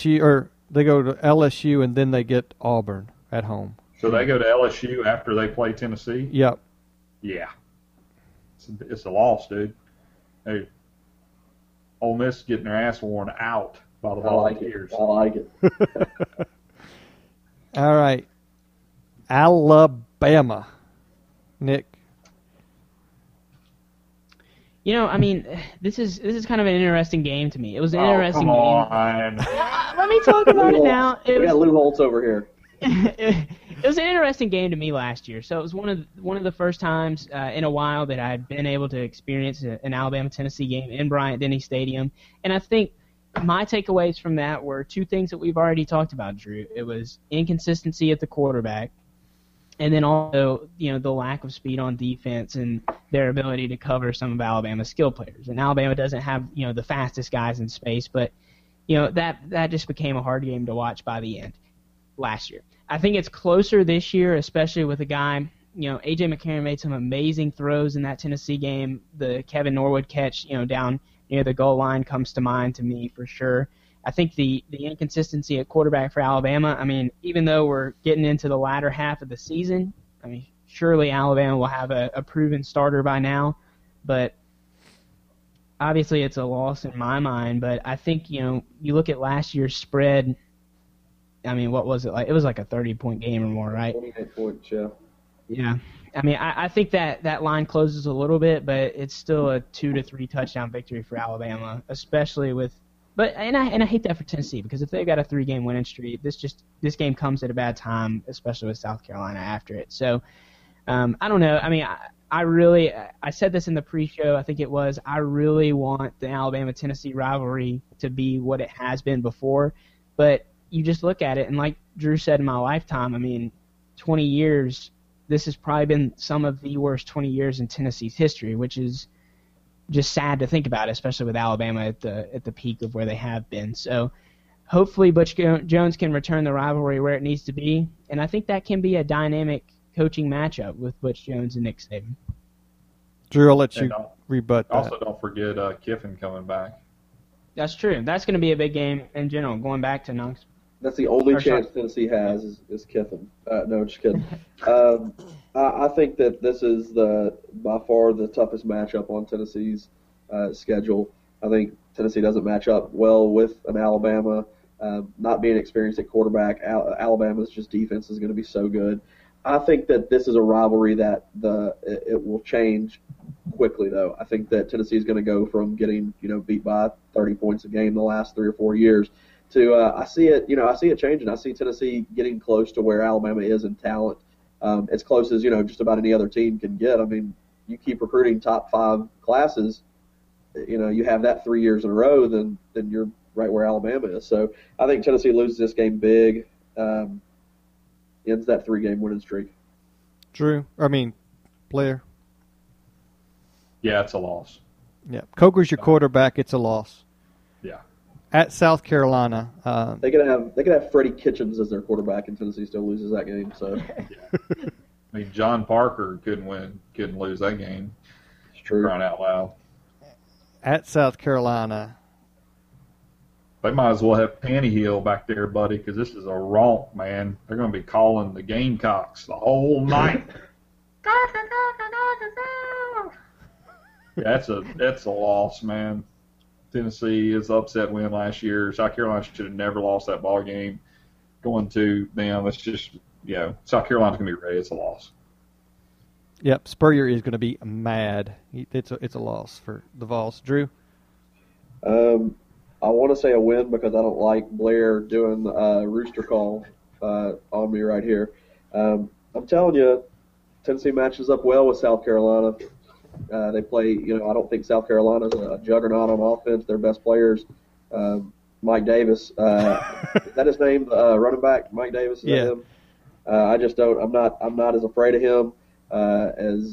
LSU and then they get Auburn at home. So they go to LSU after they play Tennessee. Yep. Yeah. It's a loss, dude. Hey, Ole Miss getting their ass worn out by the Volunteers. I like it. All right. Alabama. Nick. This is kind of an interesting game to me. It was an interesting come game. on. Let me talk about it now. We got Lou Holtz over here. It was an interesting game to me last year. So it was one of the first times in a while that I had been able to experience an Alabama-Tennessee game in Bryant-Denny Stadium. And I think my takeaways from that were 2 things that we've already talked about, Drew. It was inconsistency at the quarterback, and then also, the lack of speed on defense and their ability to cover some of Alabama's skill players. And Alabama doesn't have, the fastest guys in space, but that just became a hard game to watch by the end last year. I think it's closer this year, especially with a guy. A.J. McCarron made some amazing throws in that Tennessee game. The Kevin Norwood catch, down near the goal line comes to mind to me for sure. I think the inconsistency at quarterback for Alabama, even though we're getting into the latter half of the season, surely Alabama will have a proven starter by now. But obviously it's a loss in my mind. But I think, you look at last year's spread, what was it like? It was like a 30-point game or more, right? 28 points, yeah. Yeah. I think that line closes a little bit, but it's still a 2 to 3 touchdown victory for Alabama, especially with – and I hate that for Tennessee, because if they've got a 3-game winning streak, this game comes at a bad time, especially with South Carolina after it. So I don't know. I said this in the pre-show, I think it was, I really want the Alabama-Tennessee rivalry to be what it has been before. But you just look at it, and like Drew said, in my lifetime, 20 years, this has probably been some of the worst 20 years in Tennessee's history, which is just sad to think about, especially with Alabama at the peak of where they have been. So hopefully Butch Jones can return the rivalry where it needs to be, and I think that can be a dynamic coaching matchup with Butch Jones and Nick Saban. Drew, I'll let you rebut that. Also, don't forget Kiffin coming back. That's true. That's going to be a big game in general, going back to Knox. That's the only chance Tennessee has is Kiffin. No, just kidding. I think that this is by far the toughest matchup on Tennessee's schedule. I think Tennessee doesn't match up well with an Alabama. Not being experienced at quarterback, Alabama's just defense is going to be so good. I think that this is a rivalry that it will change quickly, though. I think that Tennessee is going to go from getting beat by 30 points a game the last 3 or 4 years to I see it changing. I see Tennessee getting close to where Alabama is in talent, as close as just about any other team can get. You keep recruiting top 5 classes, you have that 3 years in a row, then you're right where Alabama is. So I think Tennessee loses this game big, ends that 3-game winning streak. Blair. Yeah, it's a loss. Yeah, Coker's your quarterback. It's a loss. Yeah. At South Carolina, they could have Freddie Kitchens as their quarterback, and Tennessee still loses that game. So, yeah. John Parker couldn't lose that game. It's true. Crying out loud. At South Carolina, they might as well have Panty Hill back there, buddy, because this is a romp, man. They're going to be calling the Gamecocks the whole night. That's a loss, man. Tennessee is upset win last year. South Carolina should have never lost that ball game. Going to them, it's just South Carolina's gonna be ready. It's a loss. Yep, Spurrier is gonna be mad. It's a loss for the Vols. Drew. I want to say a win because I don't like Blair doing the rooster call on me right here. I'm telling you, Tennessee matches up well with South Carolina. They play, I don't think South Carolina's a juggernaut on offense. Their best players, Mike Davis. Is that his name? Running back, Mike Davis. Is that him? I just don't. I'm not as afraid of him as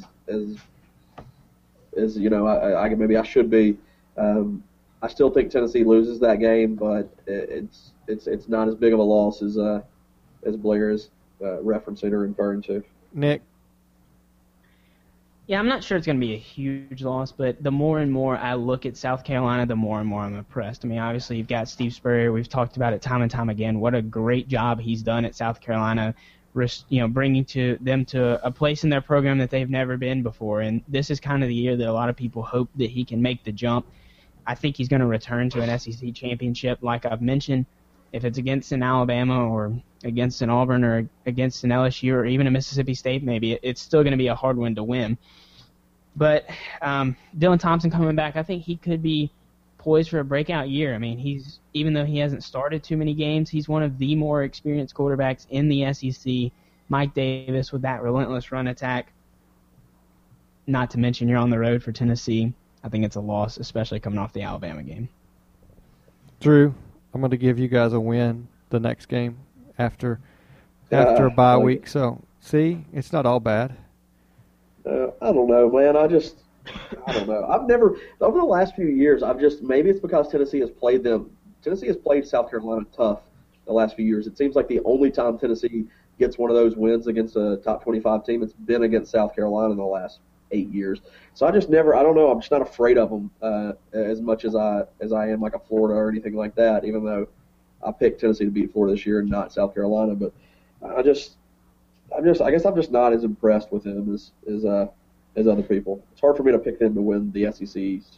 maybe I should be. I still think Tennessee loses that game, but it's not as big of a loss as Blair is referencing or referring to. Nick. Yeah, I'm not sure it's going to be a huge loss, but the more and more I look at South Carolina, the more and more I'm impressed. Obviously, you've got Steve Spurrier. We've talked about it time and time again. What a great job he's done at South Carolina, bringing them to a place in their program that they've never been before. And this is kind of the year that a lot of people hope that he can make the jump. I think he's going to return to an SEC championship, like I've mentioned. If it's against an Alabama or against an Auburn or against an LSU or even a Mississippi State, maybe it's still going to be a hard one to win. But Dylan Thompson coming back, I think he could be poised for a breakout year. Even though he hasn't started too many games, he's one of the more experienced quarterbacks in the SEC. Mike Davis with that relentless run attack. Not to mention you're on the road for Tennessee. I think it's a loss, especially coming off the Alabama game. Drew, I'm going to give you guys a win the next game after a bye week. So, see, it's not all bad. I don't know, man. I don't know. I've never, over the last few years, maybe it's because Tennessee has played them Tennessee has played South Carolina tough the last few years. It seems like the only time Tennessee gets one of those wins against a top 25 team, it's been against South Carolina in the last 8 years. So I don't know, I'm just not afraid of them as much as I am like a Florida or anything like that, even though I picked Tennessee to beat Florida this year and not South Carolina. But I guess I'm just not as impressed with them as other people. It's hard for me to pick them to win the SEC East.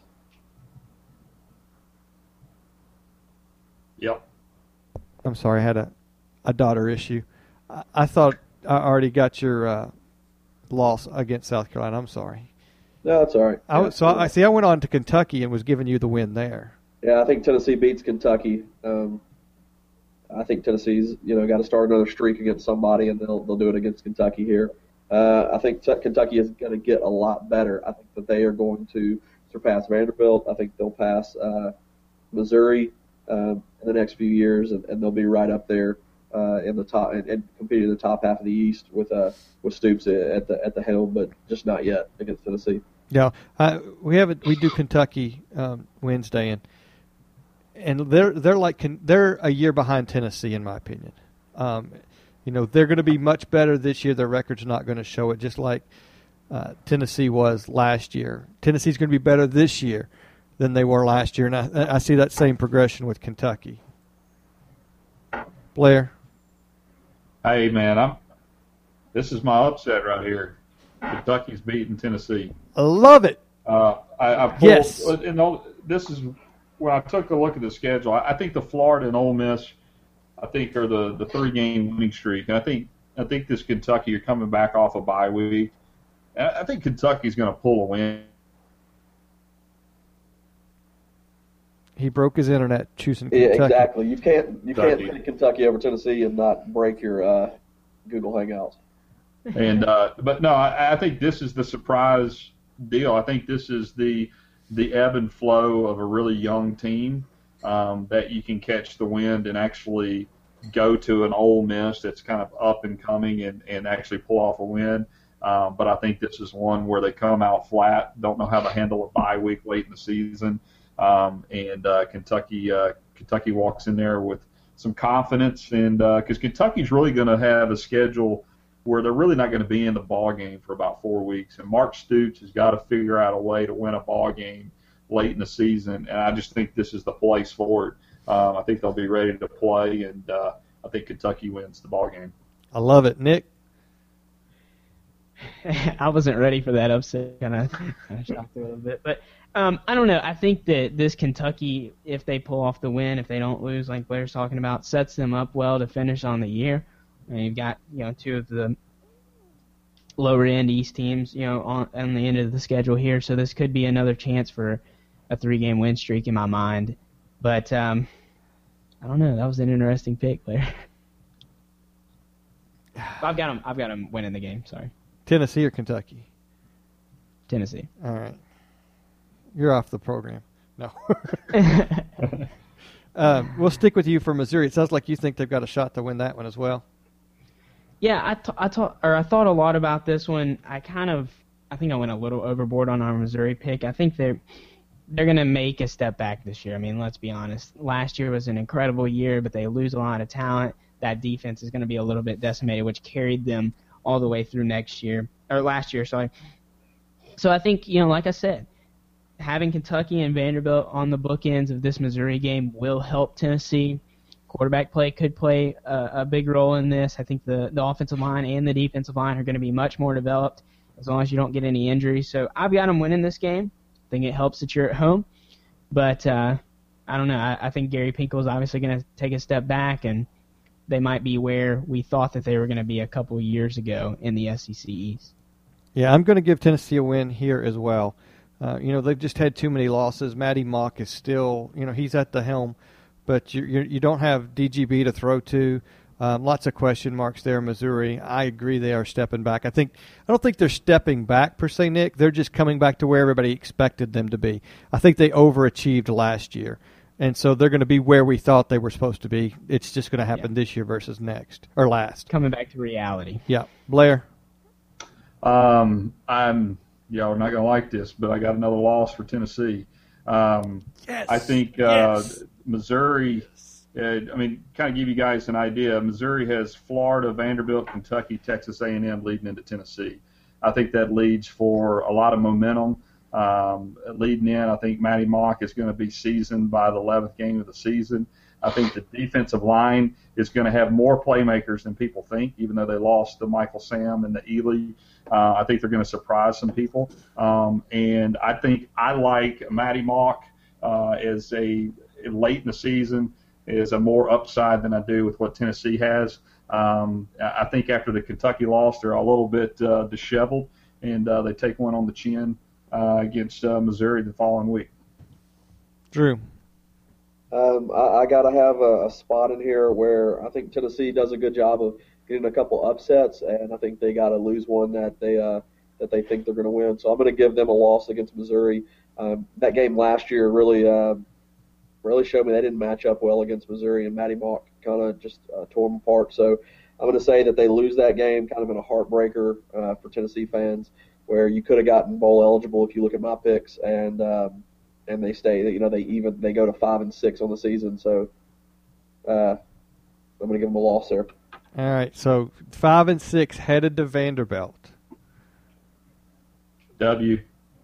Yep. I'm sorry, I had a daughter issue. I thought I already got your loss against South Carolina. I'm sorry. No, that's all right. I went on to Kentucky and was giving you the win there. Yeah, I think Tennessee beats Kentucky. I think Tennessee's got to start another streak against somebody, and they'll do it against Kentucky here. I think Kentucky is going to get a lot better. I think that they are going to surpass Vanderbilt. I think they'll pass Missouri in the next few years, and they'll be right up there in the top and competing in the top half of the East with Stoops at the helm, but just not yet against Tennessee. Yeah, we do Kentucky Wednesday, and they're a year behind Tennessee in my opinion. They're going to be much better this year. Their record's not going to show it, just like Tennessee was last year. Tennessee's going to be better this year than they were last year, and I see that same progression with Kentucky. Blair? Hey, man, this is my upset right here. Kentucky's beating Tennessee. I love it. I pulled, yes. This is when I took a look at the schedule. I think the Florida and Ole Miss, I think, are the 3-game winning streak. And I think this Kentucky are coming back off a bye week. I think Kentucky's going to pull a win. He broke his internet choosing Kentucky. Yeah, exactly. You can't pick Kentucky over Tennessee and not break your Google Hangouts. And but no, I think this is the surprise deal. I think this is the ebb and flow of a really young team that you can catch the wind and actually go to an Ole Miss that's kind of up and coming and actually pull off a win. But I think this is one where they come out flat, don't know how to handle a bye week late in the season. And Kentucky walks in there with some confidence, and because Kentucky's really going to have a schedule where they're really not going to be in the ball game for about 4 weeks, and Mark Stoops has got to figure out a way to win a ball game late in the season, and I just think this is the place for it. I think they'll be ready to play, and I think Kentucky wins the ball game. I love it, Nick. I wasn't ready for that upset. Kind of shocked a little bit, but I don't know. I think that this Kentucky, if they pull off the win, if they don't lose, like Blair's talking about, sets them up well to finish on the year. And you've got two of the lower end East teams on the end of the schedule here, so this could be another chance for a 3-game win streak in my mind. But I don't know. That was an interesting pick, Blair. I've got them winning the game. Sorry. Tennessee or Kentucky? Tennessee. All right. You're off the program. No. We'll stick with you for Missouri. It sounds like you think they've got a shot to win that one as well. Yeah, I thought a lot about this one. I think I went a little overboard on our Missouri pick. I think they're going to make a step back this year. I mean, let's be honest. Last year was an incredible year, but they lose a lot of talent. That defense is going to be a little bit decimated, which carried them all the way through last year, sorry. So I think, like I said, having Kentucky and Vanderbilt on the bookends of this Missouri game will help Tennessee. Quarterback play could play a big role in this. I think the offensive line and the defensive line are going to be much more developed as long as you don't get any injuries. So I've got them winning this game. I think it helps that you're at home. But I don't know. I think Gary Pinkel is obviously going to take a step back, and they might be where we thought that they were going to be a couple years ago in the SEC East. Yeah, I'm going to give Tennessee a win here as well. They've just had too many losses. Matty Mock is still, he's at the helm, but you don't have DGB to throw to. Lots of question marks there in Missouri. I agree they are stepping back. I don't think they're stepping back per se, Nick. They're just coming back to where everybody expected them to be. I think they overachieved last year, and so they're going to be where we thought they were supposed to be. It's just going to happen this year versus next or last. Coming back to reality. Yeah, Blair. I'm not going to like this, but I got another loss for Tennessee. Yes. I think Missouri, kind of give you guys an idea. Missouri has Florida, Vanderbilt, Kentucky, Texas A&M leading into Tennessee. I think that leads for a lot of momentum. Leading in, I think Matty Mock is going to be seasoned by the 11th game of the season. I think the defensive line is going to have more playmakers than people think, even though they lost to Michael Sam and the Ely. I think they're going to surprise some people. And I think I like Matty Mock as a late in the season is a more upside than I do with what Tennessee has. I think after the Kentucky loss, they're a little bit disheveled, and they take one on the chin against Missouri the following week. Drew. I got to have a spot in here where I think Tennessee does a good job of getting a couple upsets, and I think they got to lose one that they think they're going to win. So I'm going to give them a loss against Missouri. That game last year really showed me they didn't match up well against Missouri, and Matty Mock kind of just tore them apart. So I'm going to say that they lose that game, kind of in a heartbreaker for Tennessee fans, where you could have gotten bowl eligible if you look at my picks, and they stay. They go to 5-6 on the season. So I'm going to give them a loss there. All right, so 5-6 headed to Vanderbilt. W.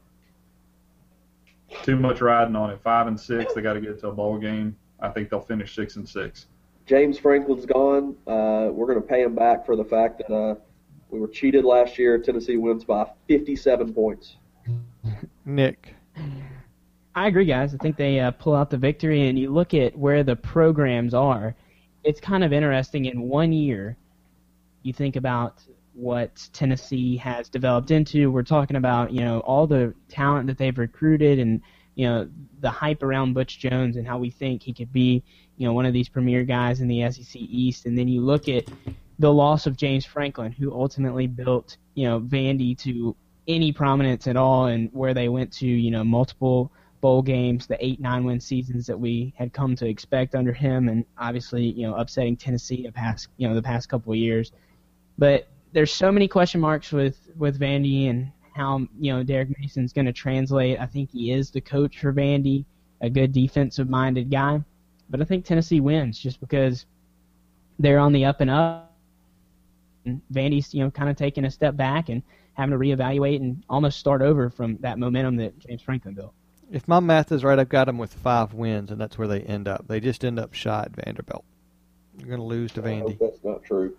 Too much riding on it. 5-6. They got to get to a bowl game. I think they'll finish 6-6. James Franklin's gone. We're going to pay him back for the fact that we were cheated last year. Tennessee wins by 57 points. Nick. I agree, guys. I think they pull out the victory, and you look at where the programs are. It's kind of interesting. In 1 year, you think about what Tennessee has developed into. We're talking about, all the talent that they've recruited and, the hype around Butch Jones and how we think he could be, one of these premier guys in the SEC East. And then you look at the loss of James Franklin, who ultimately built, Vandy to any prominence at all, and where they went to, multiple bowl games, the 8-9 win seasons that we had come to expect under him, and obviously, upsetting Tennessee the past couple of years. But there's so many question marks with Vandy and how, Derek Mason's going to translate. I think he is the coach for Vandy, a good defensive-minded guy. But I think Tennessee wins just because they're on the up and up. And Vandy's, kind of taking a step back and having to reevaluate and almost start over from that momentum that James Franklin built. If my math is right, I've got them with 5 wins, and that's where they end up. They just end up shy at Vanderbilt. You're going to lose to Vandy. I hope that's not true.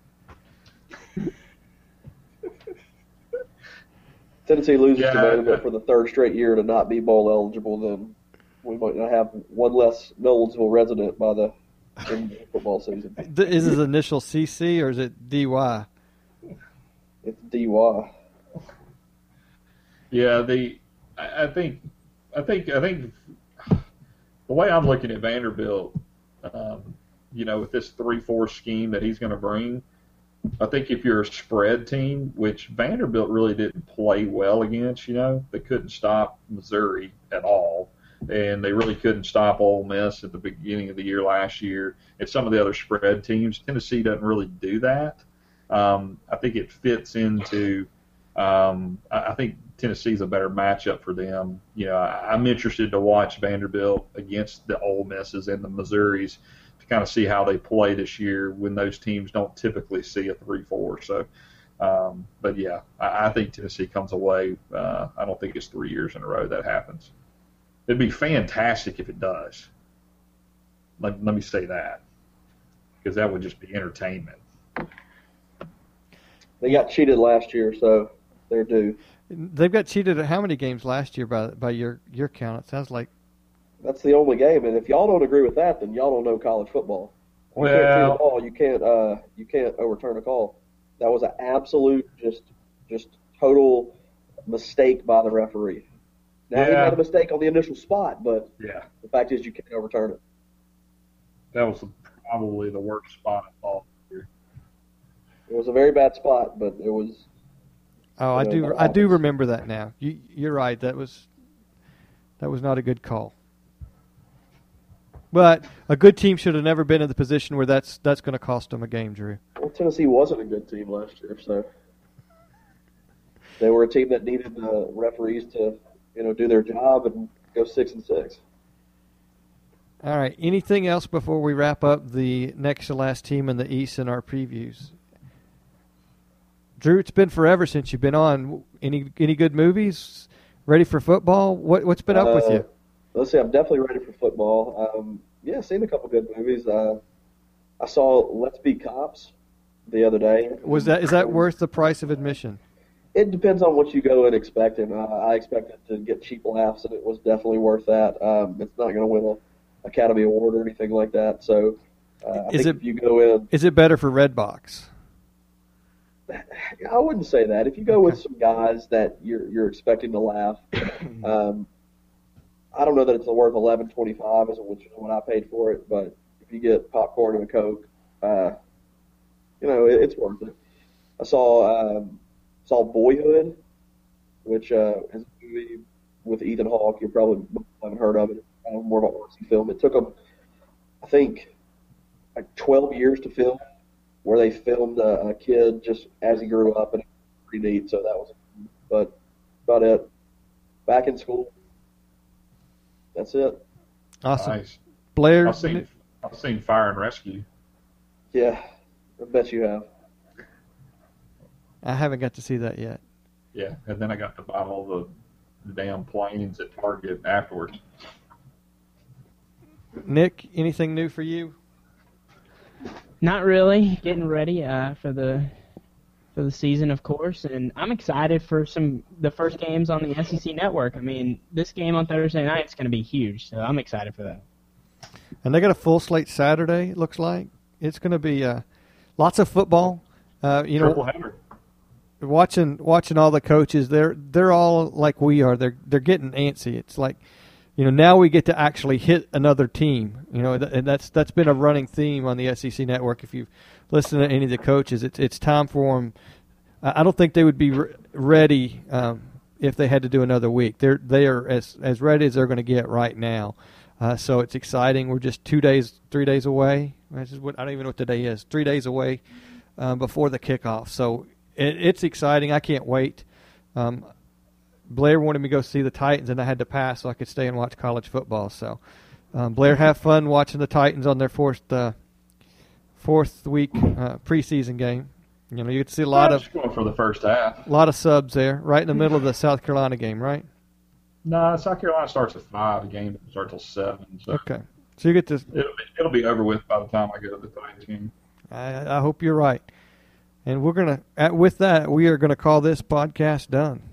Tennessee loses to Vanderbilt for the third straight year to not be bowl eligible, then we might not have one less Knowlesville resident by the end of the football season. Is his initial CC or is it DY? It's DY. Yeah, I think the way I'm looking at Vanderbilt, with this 3-4 scheme that he's going to bring, I think if you're a spread team, which Vanderbilt really didn't play well against, they couldn't stop Missouri at all, and they really couldn't stop Ole Miss at the beginning of the year last year, and some of the other spread teams. Tennessee doesn't really do that. I think it fits into I think Tennessee's a better matchup for them. I'm interested to watch Vanderbilt against the Ole Misses and the Missouris to kind of see how they play this year when those teams don't typically see a 3-4. So, but yeah, I think Tennessee comes away. I don't think it's 3 years in a row that happens. It'd be fantastic if it does. Let me say that, because that would just be entertainment. They got cheated last year, so they're due. They've got cheated at how many games last year by your count? It sounds like that's the only game. And if y'all don't agree with that, then y'all don't know college football. You can't cheat a ball. You can't overturn a call. That was an absolute just total mistake by the referee. Now he made a mistake on the initial spot, but the fact is you can't overturn it. That was probably the worst spot I saw here. It was a very bad spot, but it was. Oh, I do remember that now. You're right. That was not a good call. But a good team should have never been in the position where that's going to cost them a game, Drew. Well, Tennessee wasn't a good team last year, so they were a team that needed the referees to, do their job and go 6-6. All right. Anything else before we wrap up the next to last team in the East and our previews? Drew, it's been forever since you've been on. Any good movies? Ready for football? What's been up with you? Let's see. I'm definitely ready for football. Yeah, seen a couple good movies. I saw Let's Be Cops the other day. Is that worth the price of admission? It depends on what you go in expecting. I expected to get cheap laughs, and it was definitely worth that. It's not going to win an Academy Award or anything like that. So I think if you go in, is it better for Redbox? I wouldn't say that. If you go with some guys that you're expecting to laugh, I don't know that it's worth $11.25, which is what I paid for it. But if you get popcorn and a Coke, it's worth it. I saw Boyhood, which is a movie with Ethan Hawke. You probably haven't heard of it. It's kind of more of an artsy film. It took them, I think, like 12 years to film, where they filmed a kid just as he grew up, and it was pretty neat. So that was, but about it. Back in school. That's it. Awesome. Nice. Blair, I've seen Fire and Rescue. Yeah, I bet you have. I haven't got to see that yet. Yeah, and then I got to buy all the damn planes at Target afterwards. Nick, anything new for you? Not really. Getting ready for the season, of course, and I'm excited for the first games on the SEC Network. I mean, this game on Thursday night is going to be huge, so I'm excited for that. And they got a full slate Saturday. It looks like it's going to be lots of football. Triple header. Watching all the coaches, they're all like we are. They're getting antsy. It's like, now we get to actually hit another team. And that's been a running theme on the SEC Network. If you listen to any of the coaches, it's time for them. I don't think they would be ready if they had to do another week. They are as ready as they're going to get right now. So it's exciting. We're just 3 days away. I don't even know what the day is. 3 days away before the kickoff. So it's exciting. I can't wait. Blair wanted me to go see the Titans, and I had to pass so I could stay and watch college football. So, Blair, have fun watching the Titans on their fourth week preseason game. You get to see a lot of going for the first half. A lot of subs there, right in the middle of the South Carolina game, right? No, South Carolina starts at 5. The game doesn't start till 7. So okay, so you get to. It'll be over with by the time I go to the Titans game. I hope you're right. And with that, we are going to call this podcast done.